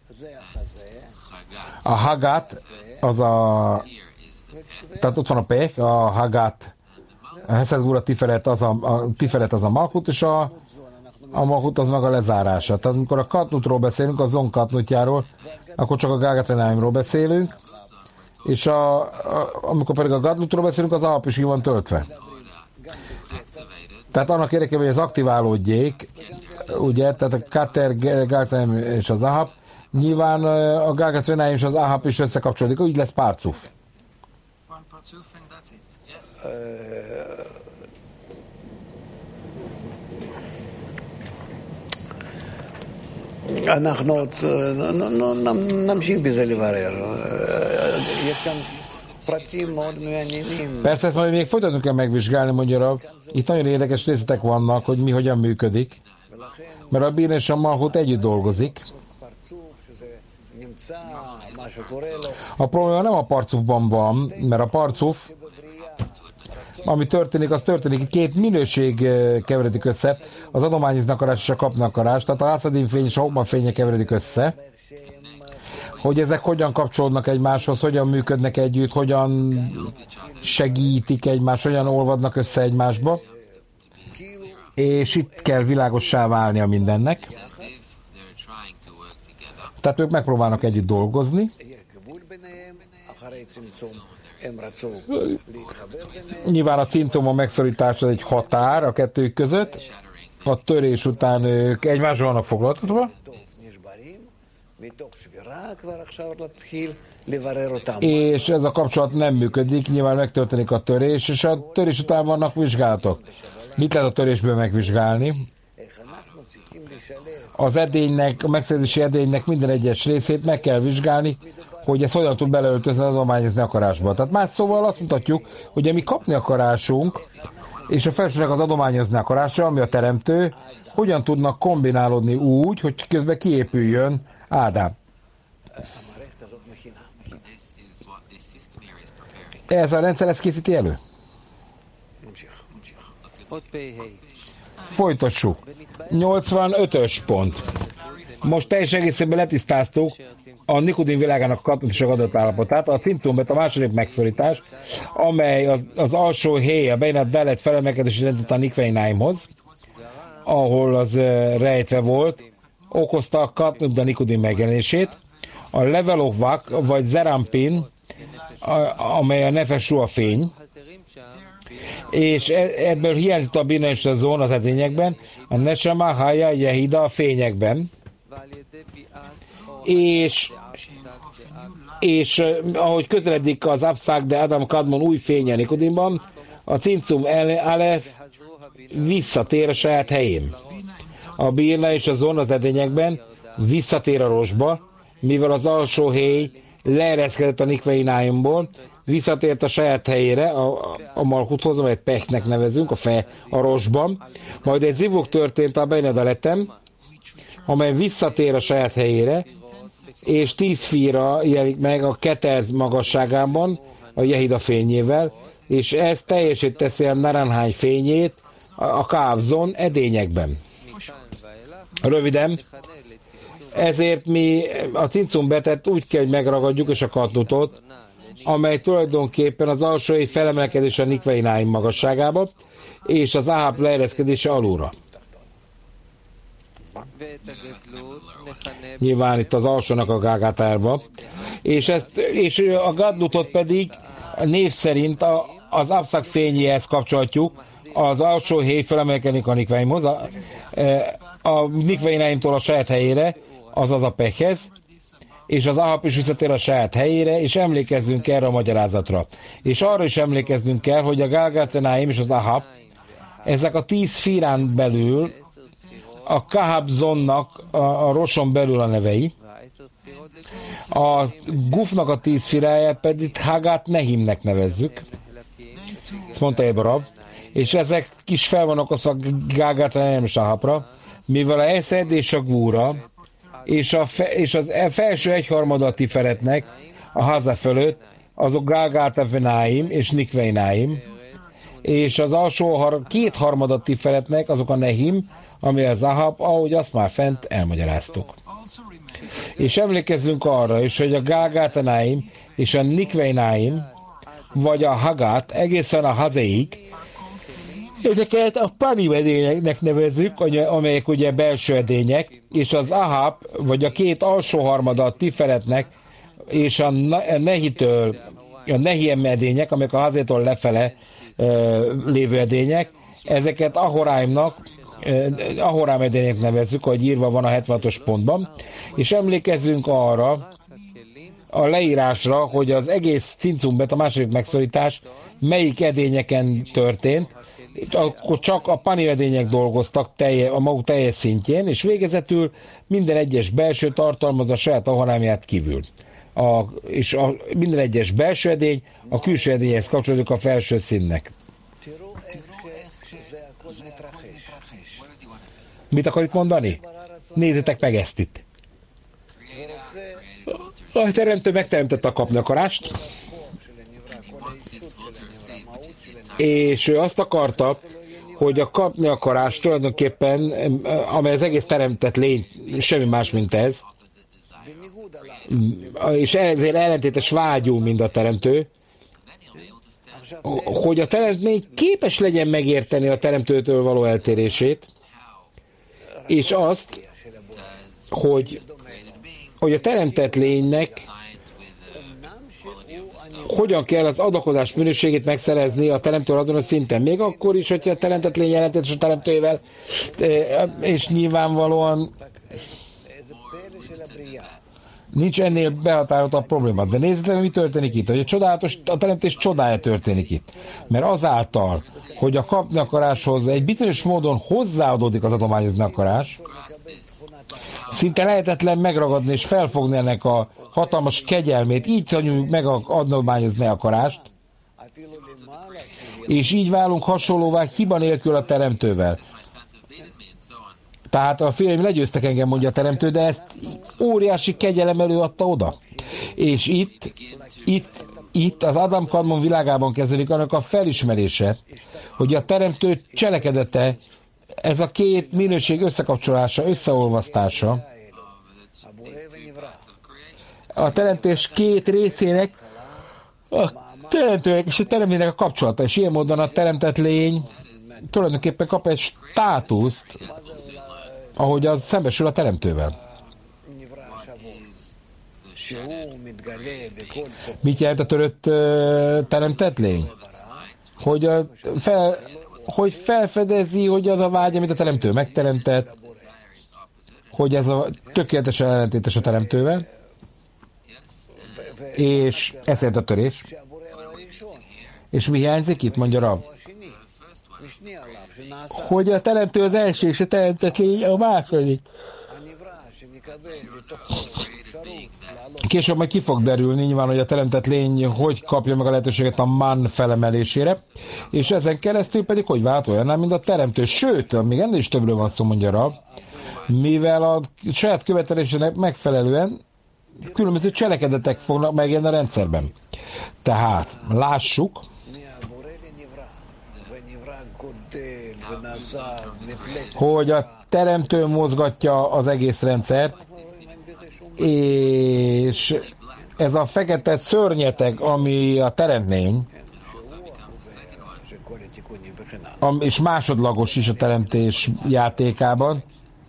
S1: A Hagat, az a... Tehát ott van a Pech, a Hagat, a Heszed Gura Tiferet, az a, a Tiferet az a Malchut, és a, a Malchut az meg a lezárása. Tehát amikor a Katnutról beszélünk, a Zon Katnutjáról, akkor csak a Gágatrenáimról beszélünk, és a, a, amikor pedig a Gadlutról beszélünk, az alap is ki van töltve. Tehát annak érdekében, hogy ez aktiválódjék, ugye, tehát a Kater, Gágatrenáim és az Ahab, nyilván a Gágatrenáim és az Ahab is összekapcsolódik, úgy lesz párcuf.
S2: אנחנו נמשיך בזה לברר. יש כאן פרטים מאוד מעניינים.
S1: Persze ezt majd még folytatunk kell megvizsgálni, mondja, itt nagyon érdekes részletek vannak, hogy mi hogyan működik. Mert a Bina és a Malchut együtt dolgozik. A probléma nem a parcufban van, mert a parcuf, ami történik, az történik. Két minőség keveredik össze, az adományoznakarás és a kapnakarás, tehát a Hászadim fény és a Hokma fénye keveredik össze. Hogy ezek hogyan kapcsolódnak egymáshoz, hogyan működnek együtt, hogyan segítik egymást, hogyan olvadnak össze egymásba. És itt kell világossá válnia mindennek. Tehát ők megpróbálnak együtt dolgozni. Nyilván a cincomon megszorítása egy határ a kettők között, a törés után ők egymásra vannak foglaltatva, és ez a kapcsolat nem működik, nyilván megtörténik a törés, és a törés után vannak vizsgálatok. Mit lehet a törésből megvizsgálni? Az edénynek, a megszerzési edénynek minden egyes részét meg kell vizsgálni, hogy ez hogyan tud beleöltözni az adományozni akarásba. Tehát más szóval azt mutatjuk, hogy a mi kapni akarásunk, és a felsőnek az adományozni akarása, ami a teremtő, hogyan tudnak kombinálódni úgy, hogy közben kiépüljön Ádám. Ez a rendszer ezt készíti elő? Folytassuk. nyolcvanötös pont. Most teljesen egészében letisztáztuk a Nikodim világának katolikusok adott állapotát, a cincummet, a második megszorítás, amely az, az alsó héj, a Beinat Dalet felemelkedés jelentett a Nikveináimhoz, ahol az uh, rejtve volt, okozta a Katnub a Nikodim megjelenését, a Level of Vak, vagy Zerampin, a, amely a nefes ruha fény, és ebből hiányzott a bina és a zón az edényekben, a Neshama, Haya, Yehida a fényekben, és, és ahogy közeledik az Abszák de Adam Kadmon új fénye Nikodimban, a Cincum Alef visszatér a saját helyén. A bina és a zón az edényekben visszatér a rosba, mivel az alsó héj leereszkedett a Nikveináimból, visszatért a saját helyére, a, a Malchuthoz, amelyet Pechnek nevezünk, a fe, a rosban. Majd egy zivuk történt a Beinadaletem, amely visszatér a saját helyére, és tíz fira jelenik meg a keterz magasságában, a Jehida fényével, és ez teljesít teszi a Naranhány fényét a Kávzon edényekben. Röviden, ezért mi a cincumbetet úgy kell, hogy megragadjuk, és a katnutot, amely tulajdonképpen az alsói felemelkedése a Nikveináim magasságába, és az Ahab leereszkedése alulra. Nyilván itt az alsónak a gágátárba. És, ezt, és a gadlutot pedig név szerint a, az Abszak fényéhez kapcsolatjuk, az alsó héj felemelkedik a Nikveimhoz, a, a Nikveináimtól a saját helyére, azaz a Pechhez, és az Ahab is visszatér a saját helyére, és emlékezzünk erre a magyarázatra. És arra is emlékeznünk kell, hogy a Gálgátenáim és az Ahab, ezek a tíz fírán belül, a Kahab-zonnak a, a roson belül a nevei, a Gufnak a tíz firáját pedig Hagát Nehimnek nevezzük, ezt mondta Eberab, és ezek kis fel vannak a Gálgátenáim és Ahabra, mivel a Eszed és a Gúra, és, a fe, és az felső egyharmada a Tiferetnek a Haza fölött, azok Gálgáltenáim és Nikveináim, és az alsó har, két harmada Tiferetnek azok a Nehim, ami az Ahab, ahogy azt már fent elmagyaráztuk. És emlékezzünk arra is, hogy a Gálgátenáim és a Nikveináim, vagy a Hagát egészen a Hazeig, ezeket a Panim edényeknek nevezzük, amelyek ugye belső edények, és az Ahab, vagy a két alsó harmada a Tiferetnek, és a Nehitől, a Nehiem edények, amelyek a Hazétól lefele uh, lévő edények, ezeket Ahoráimnak, uh, Ahorám edények nevezzük, ahogy írva van a hetvenhatos pontban, és emlékezzünk arra, a leírásra, hogy az egész cincumbet, a második megszorítás melyik edényeken történt, akkor csak a panivedények dolgoztak telje, a maguk teljes szintjén, és végezetül minden egyes belső tartalmaz a saját ahorámját kívül. A, és a, minden egyes belső edény a külső edényhez kapcsolódik a felső színnek. Mit akar itt mondani? Nézzétek meg ezt itt. A teremtő megteremtette a kapni akarást, és ő azt akarta, hogy a kapni akarás tulajdonképpen, amely az egész teremtett lény, semmi más, mint ez, és ezért ellentétes vágyú, mint a teremtő, hogy a teremtmény képes legyen megérteni a teremtőtől való eltérését, és azt, hogy, hogy a teremtett lénynek hogyan kell az adakozás minőségét megszerezni a teremtővel azon a szinten. Még akkor is, hogyha a teremtett lény jelentétes a teremtőjével, és nyilvánvalóan nincs ennél behatározottabb probléma. De nézzétek meg, mi történik itt. Hogy a, csodálatos, a teremtés csodája történik itt. Mert azáltal, hogy a kapni akaráshoz egy bizonyos módon hozzáadódik az adományozni akarás, szinte lehetetlen megragadni és felfogni ennek a hatalmas kegyelmét, így tanuljuk meg a adományozni akarást, és így válunk hasonlóvá hiba nélkül a teremtővel. Tehát a fiaim legyőztek engem, mondja a teremtő, de ezt óriási kegyelem előadta oda. És itt, itt, itt az Adam Kadmon világában kezdődik annak a felismerése, hogy a teremtő cselekedete, ez a két minőség összekapcsolása, összeolvasztása, a teremtés két részének, a teremtőnek és a teremtőnek a kapcsolata, és ilyen módon a teremtett lény tulajdonképpen kap egy státuszt, ahogy az szembesül a teremtővel. Mit jelent a törött uh, teremtett lény? Hogy, a fel, hogy felfedezi, hogy az a vágy, amit a teremtő megteremtett, hogy ez a tökéletesen ellentétes a teremtővel, és ez jelent a törés. És mi hiányzik itt, mondja Rav? Hogy a teremtő az első, és a teremtett lény a második. Később majd ki fog derülni, nyilván, hogy a teremtett lény hogy kapja meg a lehetőséget a man felemelésére, és ezen keresztül pedig hogy vált olyanná, mint a teremtő. Sőt, még ennél is többről van szó, mondja Rav, mivel a saját követelésének megfelelően különböző cselekedetek fognak megjelenni a rendszerben. Tehát, lássuk, hogy a teremtő mozgatja az egész rendszert, és ez a fekete szörnyeteg, ami a teremtmény, és másodlagos is a teremtés játékában,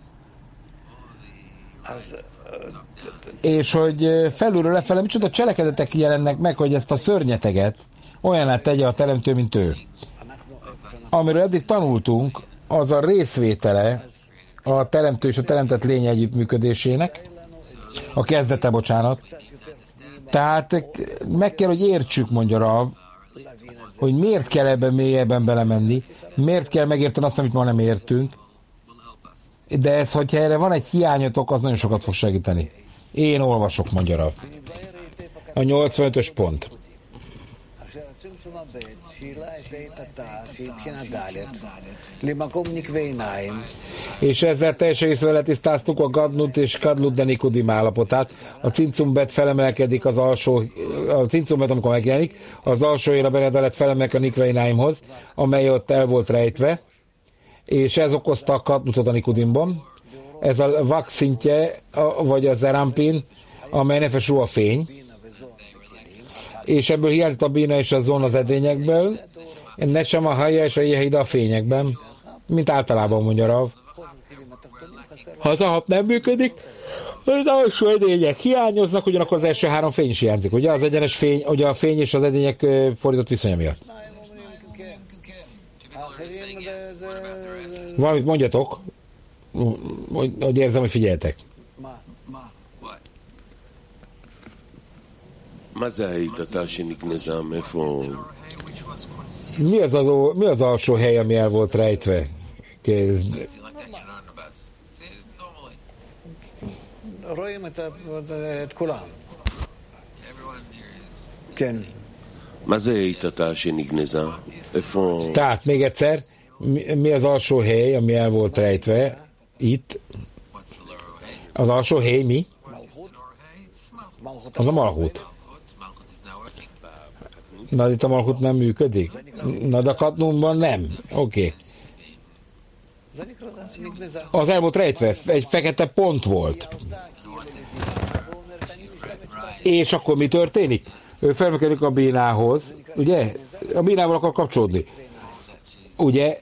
S1: és hogy felülről lefele micsoda cselekedetek jelennek meg, hogy ezt a szörnyeteget olyanná tegye a teremtő, mint ő. Amiről eddig tanultunk, az a részvétele a teremtő és a teremtett lény együttműködésének, a kezdete, bocsánat. Tehát meg kell, hogy értsük, mondja Rav, hogy miért kell ebben mélyebben belemenni, miért kell megérteni azt, amit ma nem értünk, de ez, hogyha erre van egy hiányotok, az nagyon sokat fog segíteni. Én olvasok, mondja Rav. A nyolcvanötös pont. És ezzel teljesen észre letisztáztuk a Gadnut és Kadlut de Nikodim állapotát. A cincumbet felemelkedik az alsó, a cincumbet, amikor megjelenik, az alsó ér a Benedelet felemelkedik a Nikveináimhoz, amely ott el volt rejtve, és ez okozta a Kadnutot a Nikodimban. Ez a vak szintje, vagy a Zerampin, amely nefesú a fény, és ebből hiányzott a bína és a zón az edényekből, ne sem a haja és a jehida a fényekben, mint általában, mondja Rav. Ha az ahap nem működik, az alsó edények hiányoznak, ugyanakkor az első három fény is hiányzik, ugye? Az egyenes fény, ugye a fény és az edények fordított viszonya miatt. Valamit mondjatok, hogy érzem, hogy figyeltek. Mi az, az, mi az alsó hely, ami el volt rejtve? Tehát még egyszer, mi az alsó hely, ami el volt rejtve? Itt. Az alsó hely mi? Az a Malhut. Na, itt a Malhut nem működik? Na, de a Kadnumban nem. Oké. Okay. Az el volt rejtve, egy fekete pont volt. És akkor mi történik? Ő felmekedik a bínához, ugye? A bínával akar kapcsolódni. Ugye?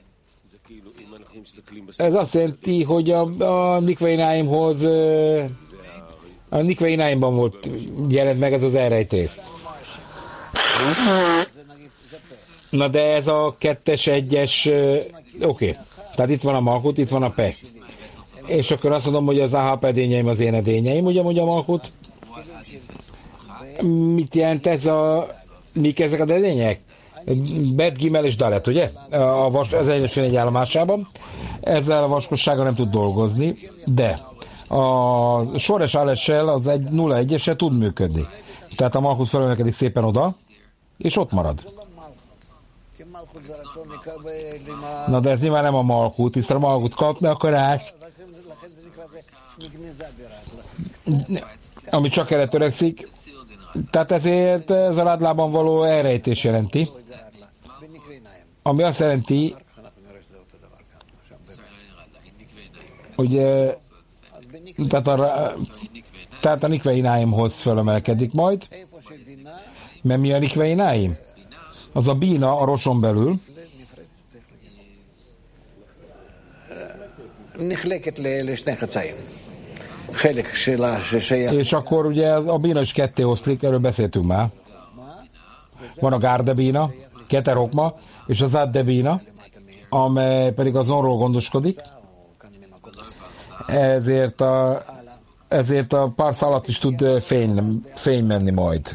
S1: Ez azt jelenti, hogy a, a Nikveináimhoz, a Nikveináimban volt jelent meg ez az elrejtés. Na de ez a kettes, egyes, oké. Okay. Tehát itt van a malkut, itt van a pe. És akkor azt mondom, hogy az ahap edényeim az én edényeim, ugye mondja a malkut. Mit jelent ez a... Mik ezek az edények? Bet, gimel és dalet, ugye? A vas, az egyesül egy állomásában. Ezzel a vaskossággal nem tud dolgozni, de a sores állessel az egy nulla egyessel tud működni. Tehát a malkut felülnekedik szépen oda, és ott marad. Na de ez nyilván nem a malkut, hiszen a malkut kapni akarás, ami csak erre törekszik. Tehát ezért ez a ládlában való elrejtés jelenti. Ami azt jelenti, hogy tehát a, tehát a nikveináimhoz fölemelkedik majd. Mert mi a nikveináim? Az a bína a roson belül. És akkor ugye a bína is ketté oszlik, erről beszéltünk már. Van a gárdebína, keterhokma, és az áddebína, amely pedig a zonról gondoskodik. Ezért a, ezért a pársz alatt is tud fény, fény menni majd.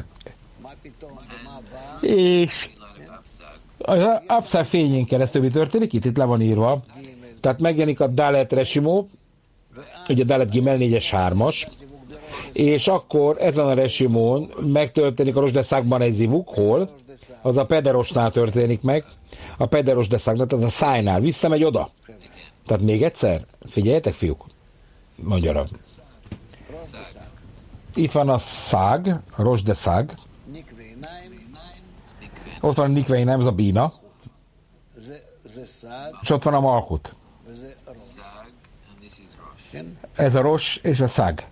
S1: És az abszár fényén keresztül mi történik? Itt, itt le van írva. Tehát megjelenik a Dalet Resimó, ugye Dalet Gimel négyes hármas, és akkor ezen a Resimón megtörténik a Rosdeszakban egy zivuk, hol? Az a Pederosnál történik meg, a Pederos deszaknál, tehát a szájnál, visszamegy oda. Tehát még egyszer, figyeljetek fiúk, magyarul. Itt van a szág, a Rosdeszak, ott van a nikveináim, ez a bína, és ott van a malkut. Ez a ros és a szág.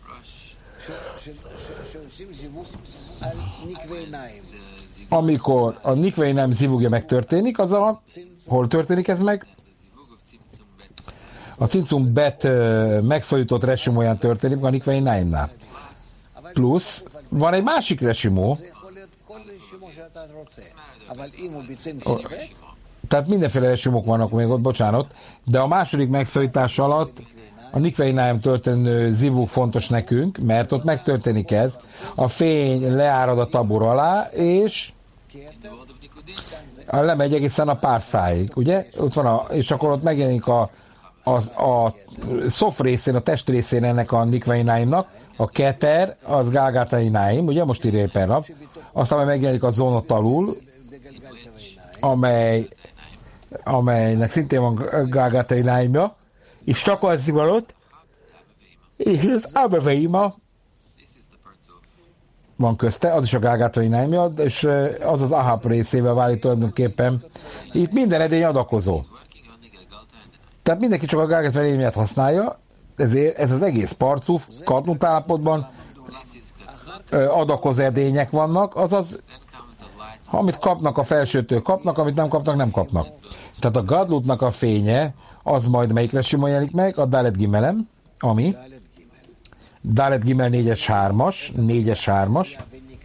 S1: Amikor a nikveináim zivugja megtörténik, az a, hol történik ez meg? A cincum bet megszorított resimóján történik, a nikveináimnál. Plusz van egy másik resimó, tehát mindenféle resimók vannak még ott, bocsánat, de a második megszorítás alatt a nikveináim történő zivug fontos nekünk, mert ott megtörténik ez, a fény leárad a tabor alá, és lemegy egészen a párszáig, ugye? Ott van a, és akkor ott megjelenik a, a, a szof részén, a test részén ennek a nikveináimnak, a keter, az gálgátaináim, ugye? Most írja éppen nap. Aztán majd megjelenik a zónot alul, amely, amelynek szintén van gálgátaináimja, és csak az van ott, és az Abeveima van közte, az is a gálgátaináimja, és az az ahap részével válik tulajdonképpen. Itt minden edény adakozó. Tehát mindenki csak a gálgátaináimját használja, ezért ez az egész parcuf, katnut állapotban adakozó edények vannak, azaz amit kapnak a felsőtől kapnak, amit nem kapnak, nem kapnak. Tehát a gadlutnak a fénye, az majd melyikre simon jelenik meg? A Dalet Gimelem, ami Dalet Gimel négyes hármas, négyes hármas.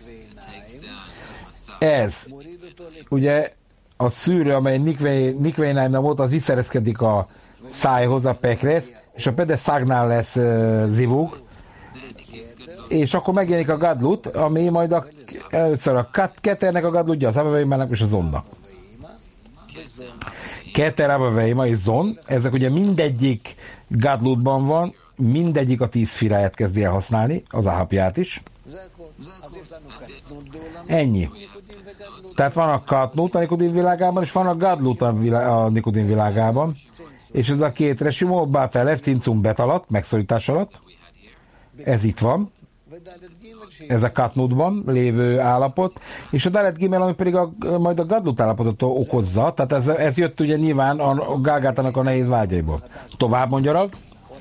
S1: Ez, ugye a szűrő, amely nikveináimnál volt, az visszereszkedik a szájhoz, a pekhez, és a pede szágnál lesz uh, zivug, és akkor megjelenik a gadlut, ami majd a, először a keternek a gadlutja, az abaveimának és a zonnak. Keter, abaveima és zon, ezek ugye mindegyik gadlutban van, mindegyik a tíz firáját kezdi el használni, az ahapját is. Ennyi. Tehát van a katnut a Nikodin világában, és van a gadlut a, vilá- a Nikodin világában. És ez a két resimó, bátelev, cincum bet alatt, megszorítás alatt. Ez itt van. Ez a katnutban lévő állapot. És a Dalet Gimel, ami pedig a, majd a gadlut állapotot okozza. Tehát ez, ez jött ugye nyilván a Gálgátának a nehéz vágyaiból. Tovább mondjanak.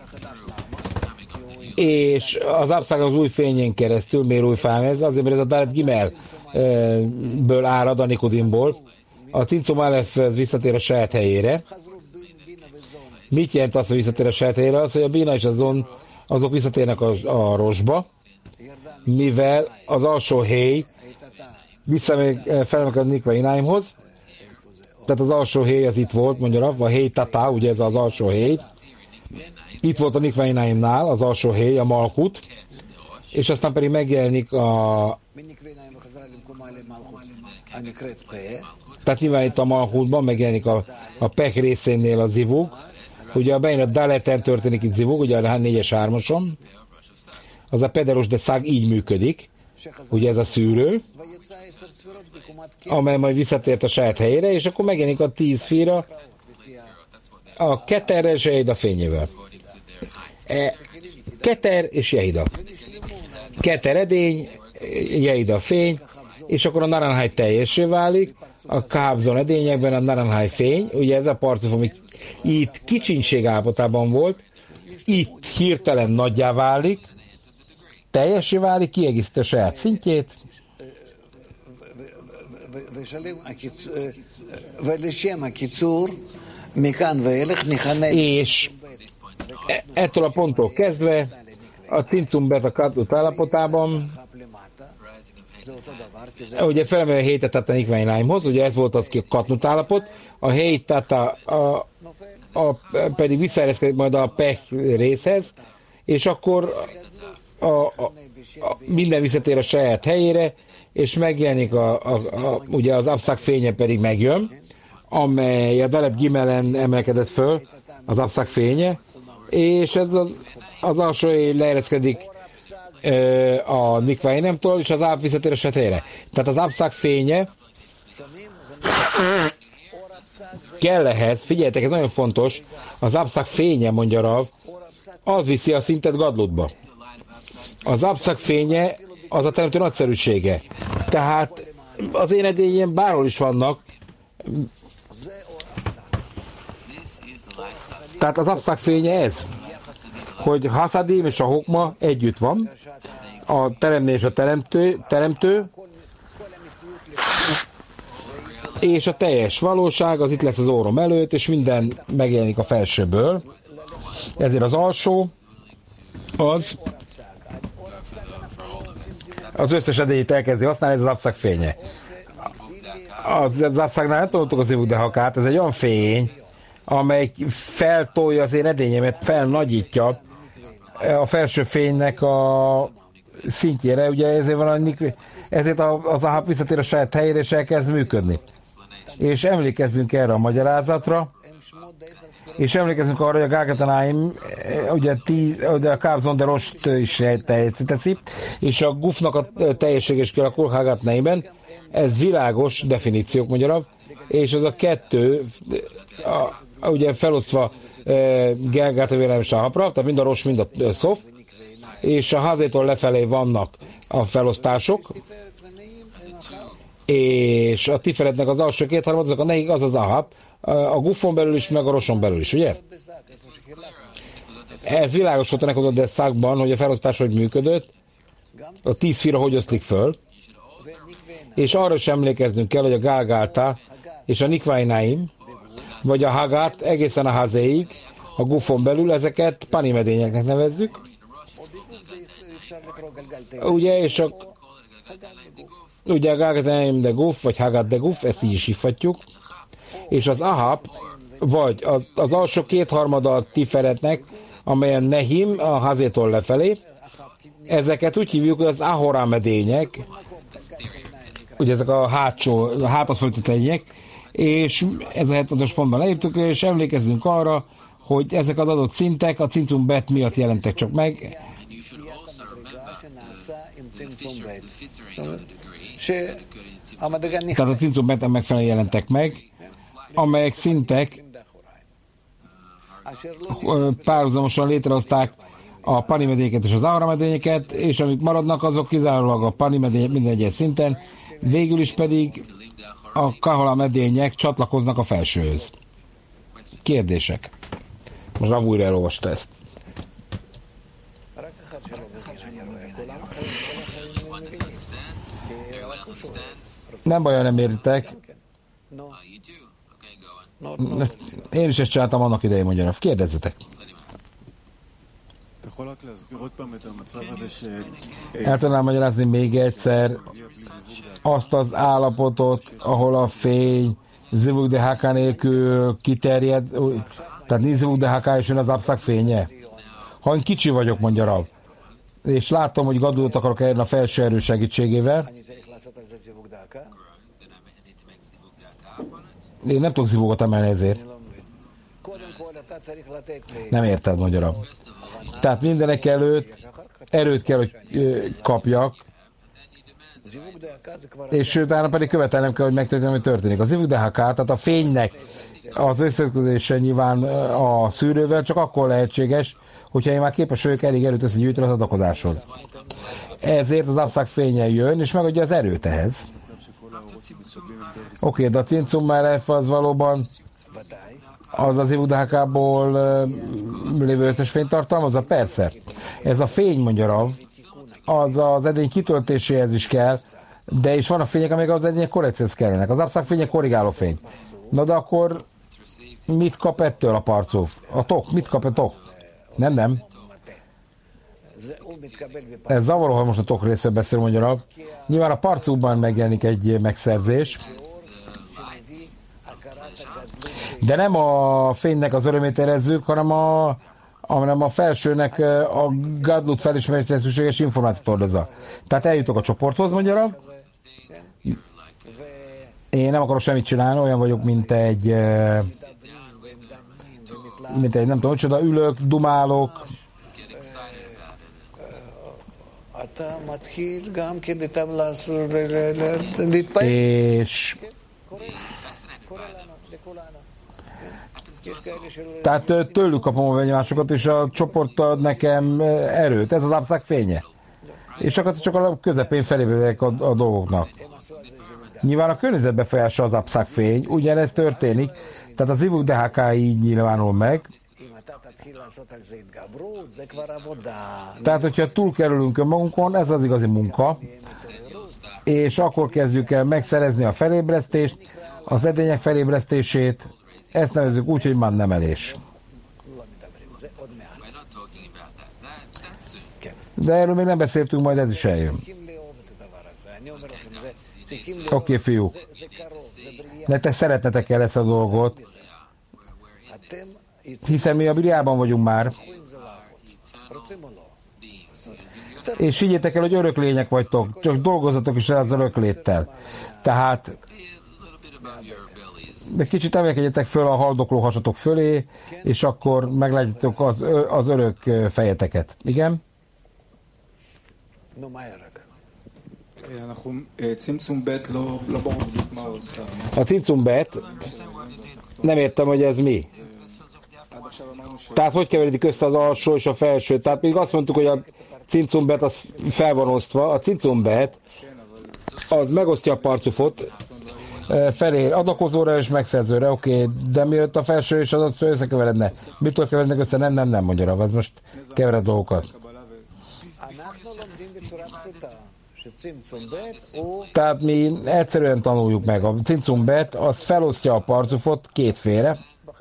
S1: És az abszág az új fényén keresztül, miért új fám ez? Azért, mert ez a Dalet Gimelből árad a Nikodimból. A cincum alef visszatér a saját helyére. Mit jelent az, hogy visszatér a saját helyére? Az, hogy a bína és azon, azok visszatérnek a, a rosba, mivel az alsó héj visszafelmek a Nikvainaimhoz, tehát az alsó héj az itt volt, mondja Rav, a héj tata, ugye ez az alsó héj, itt volt a Nikvainaimnál, az alsó héj, a Malkut, és aztán pedig megjelenik a... Tehát nyilván itt a Malkutban megjelenik a, a Pek részénél a zivug, ugye a Bein a Daleten történik itt zivug, ugye a négyes hármason, az a pederos de szág így működik, ugye ez a szűrő, amely majd visszatért a saját helyére, és akkor megjelenik a tíz fira a Keterrel és Jehida fényével. E, Keter és Jehida. Keter edény, Jehida fény, és akkor a Naranhaj teljessé válik, a Kábzon edényekben a Naranhaj fény, ugye ez a parcifom itt, itt kicsinség állapotában volt, itt hirtelen nagyjá válik, teljessé válik, kiegészíti a saját szintjét, és ettől a ponttól kezdve a Cincum Beta Katlut állapotában ugye felemel a hétet a Nikvainaimhoz, ugye ez volt az ki a Katlut állapot, a hét tehát a, a, a, pedig visszaereszkedik majd a Pech részhez, és akkor a, a, a, minden visszatér a saját helyére, és megjelenik a, a, a, ugye az abszák fénye pedig megjön, amely a Dalet Gimelen emelkedett föl, az abszák fénye, és ez az, az alsó leereszkedik ö, a Nikvainemtól, és az áp visszatér a saját helyére. Tehát az abszák fénye kell ehhez, figyeljetek, ez nagyon fontos, az abszák fénye, mondja Rav, az viszi a szintet Gadlutba. Az abszák fénye az a teremtő nagyszerűsége. Tehát az én edényen bárhol is vannak. Tehát az abszák fénye ez, hogy Haszadim és a Hokma együtt van, a teremtő és a teremtő, teremtő, és a teljes valóság az itt lesz az órom előtt, és minden megjelenik a felsőből. Ezért az alsó az az összes edélyét elkezdi használni, ez az abszák fénye. Az, az abszáknál nem tudtuk az évudehakát, ez egy olyan fény, amely feltolja az én edényemet, felnagyítja a felső fénynek a szintjére, ugye ezért van a, ezért az ahab visszatér a saját helyére, és elkezd működni. És emlékezzünk erre a magyarázatra, és emlékezzünk arra, hogy a Gágatanáim, ugye, ugye a Kábzon de Rost is teszi, és a Gufnak a teljességes kialakul Gágatanáimben, ez világos definíciók magyarab, és az a kettő, a, ugye felosztva e, Gágatanáim és a Hapra, tehát mind a Rost, mind a Szof, és a házétól lefelé vannak a felosztások, és a Tiferetnek az alsó két harmad, azok a nehig, az az Ahab, a Gufon belül is, meg a Roson belül is, ugye? Ez világos volt neked a Deszákban, hogy a felosztás hogy működött, a tíz fira hogy oszlik föl, és arra is emlékeznünk kell, hogy a Gálgálta és a Nikvainaim, vagy a Hagát egészen a Hazéig, a Gufon belül ezeket panimedényeknek nevezzük, ugye, és a ugye a Gágatanáim de Guf, vagy Hagát de Guf, ezt így is hívhatjuk, és az Ahab, vagy az alsó kétharmada a Tiferetnek, amelyen Nehim, a Hazétól lefelé, ezeket úgy hívjuk, hogy az Ahora medények, ugye ezek a hátsó, a hátaszföltetények, és ez a hetvenes pontban leírtuk, és emlékezzünk arra, hogy ezek az adott szintek a Cincum Bet miatt jelentek csak meg, tehát a Cincum Beten megfelelően jelentek meg, amelyek szintek párhuzamosan létrehozták a panimedényeket és az ahramedényeket, és amik maradnak, azok kizárólag a panimedények minden egyes szinten, végül is pedig a kahala medények csatlakoznak a felsőhöz. Kérdések? Most Rav újra elolvasta ezt. Nem baj, nem értek. Én is ezt csináltam annak idején, mondja. Kérdezzetek. El tudnám magyarázni még egyszer azt az állapotot, ahol a fény zivug de háká nélkül kiterjed, tehát nincs zivug de háká, és jön az abszak fénye. Ha én kicsi vagyok, mondja Rav, és látom, hogy gadulót akarok elérni a felső erő segítségével, én nem tudok zivugot emelni ezért. Nem érted, mondja Rav. Tehát mindenek előtt erőt kell, hogy kapjak, és utána pedig követelnem kell, hogy megtörténjen, hogy történik. Az zivug de háká, tehát a fénynek az összekötése nyilván a szűrővel csak akkor lehetséges, hogyha én már képes vagyok elég erőt összegyűjteni az adakozáshoz. Ezért az abszak fényen jön, és megadja az erőt ehhez. Oké, okay, de a cincum melef az valóban az az zivug de hákából lévő összes fényt tartalmazza? Persze. Ez a fény, mondja Rav, az az edény kitöltéséhez is kell, de is van a fények, amelyek az edények korrekcióhoz kellenek. Az abszak fények korrigáló fény. Na de akkor mit kap ettől a parcuf? A tok, mit kap a tok? Nem, nem. Ez zavaró, ha most a tok részről beszél, mondja Rav. Nyilván a parcufban megjelenik egy megszerzés, de nem a fénynek az örömét érezzük, hanem a, hanem a felsőnek a gadlut felismeréshez szükséges információt hordozza. Tehát eljutok a csoporthoz, mondja Rav. Én nem akarok semmit csinálni, olyan vagyok, mint egy mint egy, nem tudom, hogy csoda, ülök, dumálok. És tehát tőlük kapom a benyomásokat, és a csoport ad nekem erőt. Ez az abszak fénye. És akkor csak a közepén felévőek a, a dolgoknak. Nyilván a környezet befolyása az abszak fény, ugyanez történik, tehát az zivug de háká így nyilvánul meg. Tehát, hogyha túlkerülünk a magunkon, ez az igazi munka, és akkor kezdjük el megszerezni a felébresztést, az edények felébresztését, ezt nevezzük úgy, hogy már nemelés. De erről még nem beszéltünk, majd ez is eljön. Oké, okay, fiúk. De te szeretnetek el ezt a dolgot, hiszen mi a Biliában vagyunk már. És higgyétek el, hogy örök lények vagytok, csak dolgozzatok is el az örökléttel. Tehát de kicsit emelkedjetek föl a haldokló hasatok fölé, és akkor meglátjátok az, az örök fejeteket. Igen? A cincum bet, nem értem, hogy ez mi. Tehát hogy keveredik össze az alsó és a felső? Tehát még azt mondtuk, hogy a cincum bet az fel van osztva. A cincum bet az megosztja a parcufot felé adakozóra és megszerzőre, oké, okay, de miatt a felső és az alsó összekeveredne. Mitől keverednek össze? Nem, nem, nem, mondja Rav, ez most kevered dolgokat. Tehát mi egyszerűen tanuljuk meg. A cincum bet az felosztja a parcufot kétfélre,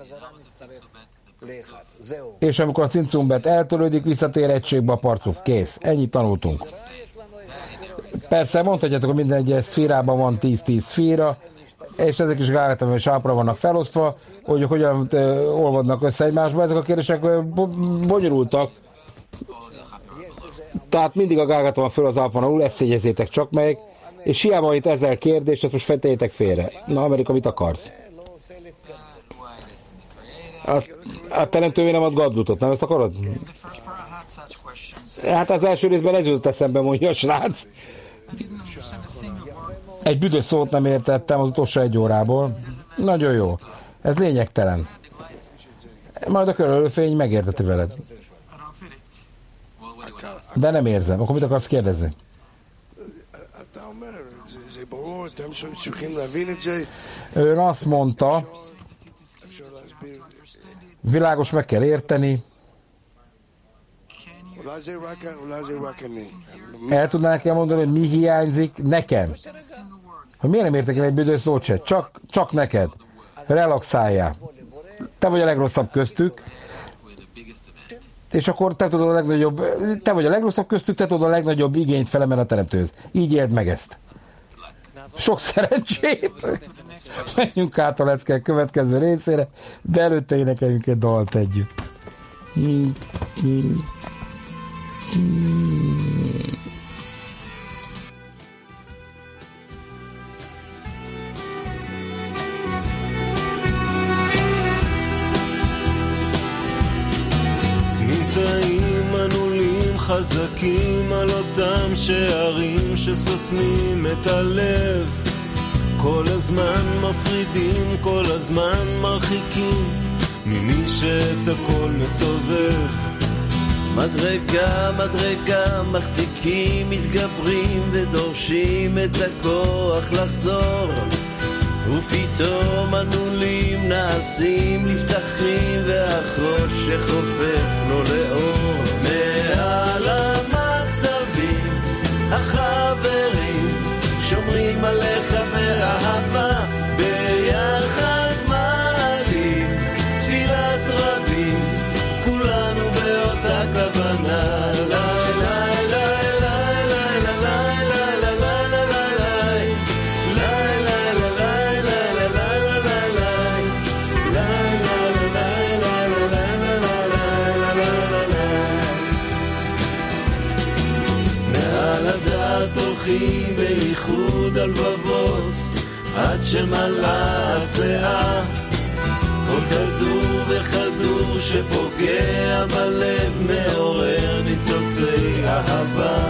S1: és amikor a cincum bet eltörődik, visszatér egységbe a parcuf. Kész. Ennyit tanultunk. Persze mondhatjátok, hogy minden egyes szférában van tíz-tíz szféra, és ezek is gáletem és ápra vannak felosztva, hogy hogyan olvadnak össze egymásba. Ezek a kérdések bonyolultak. Tehát mindig a gágata van föl az alfa null, ezt szégyezzétek csak meg, és hiába itt ezer kérdés, ezt most fejteljétek félre. Na, Amerika, mit akarsz? Hát te nem tőlem ad gadlutot, nem ezt akarod? Hát az első részben ez jutott eszembe, mondja a srác. Egy büdös szót nem értettem az utolsó egy órából. Nagyon jó. Ez lényegtelen. Majd a körülfény megérteti veled. De nem érzem. Akkor mit akarsz kérdezni? Ön azt mondta, világos, meg kell érteni. El tudná nekem mondani, hogy mi hiányzik nekem? Hogy miért nem értek el egy büdös szót se? Csak, csak neked. Relaxáljál. Te vagy a legrosszabb köztük. és akkor te tudod a legnagyobb, te vagy a legrosszabb köztük, te tudod a legnagyobb igényt felemelni a teremtőhöz. Így éld meg ezt. Sok szerencsét! Menjünk át a lecke következő részére, de előtte énekeljünk egy dalt együtt. Hmm. Hmm. Hmm.
S3: נמצאים מנעולים חזקים על אותם שערים שסותמים את הלב, כל הזמן מפרידים, כל הזמן מרחיקים ממי שאת הכל מסובב.
S4: מדרגה, מדרגה, מחזיקים, מתגברים ודורשים את הכוח לחזור, ופתאום מנעולים נעשים לפתחים והחושך הופך לו לאור. מעל המצבים החברים שומרים עליך באהבה, ביחד מעלים תפילת רבים, כולנו באותה כוונה. בייחוד הלבבות עד שמלא השיער, כל כדור וכדור שפוגע בלב מעורר ניצוצי אהבה,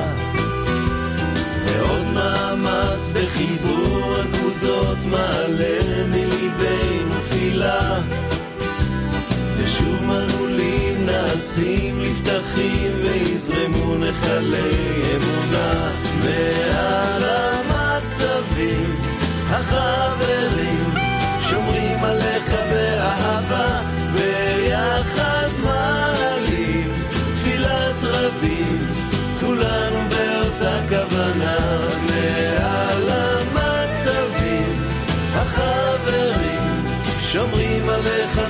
S4: ועוד מאמץ בחיבור הנקודות מעלה מליבנו תפילה, ושוב מנעולים נעשים לפתחים ויזרמו נחלי אמונה. מעל המצבים החברים שומרים עליך באהבה, ויחד מעלים תפילת רבים, כולנו באותה כוונה. מעל המצבים החברים שומרים עליך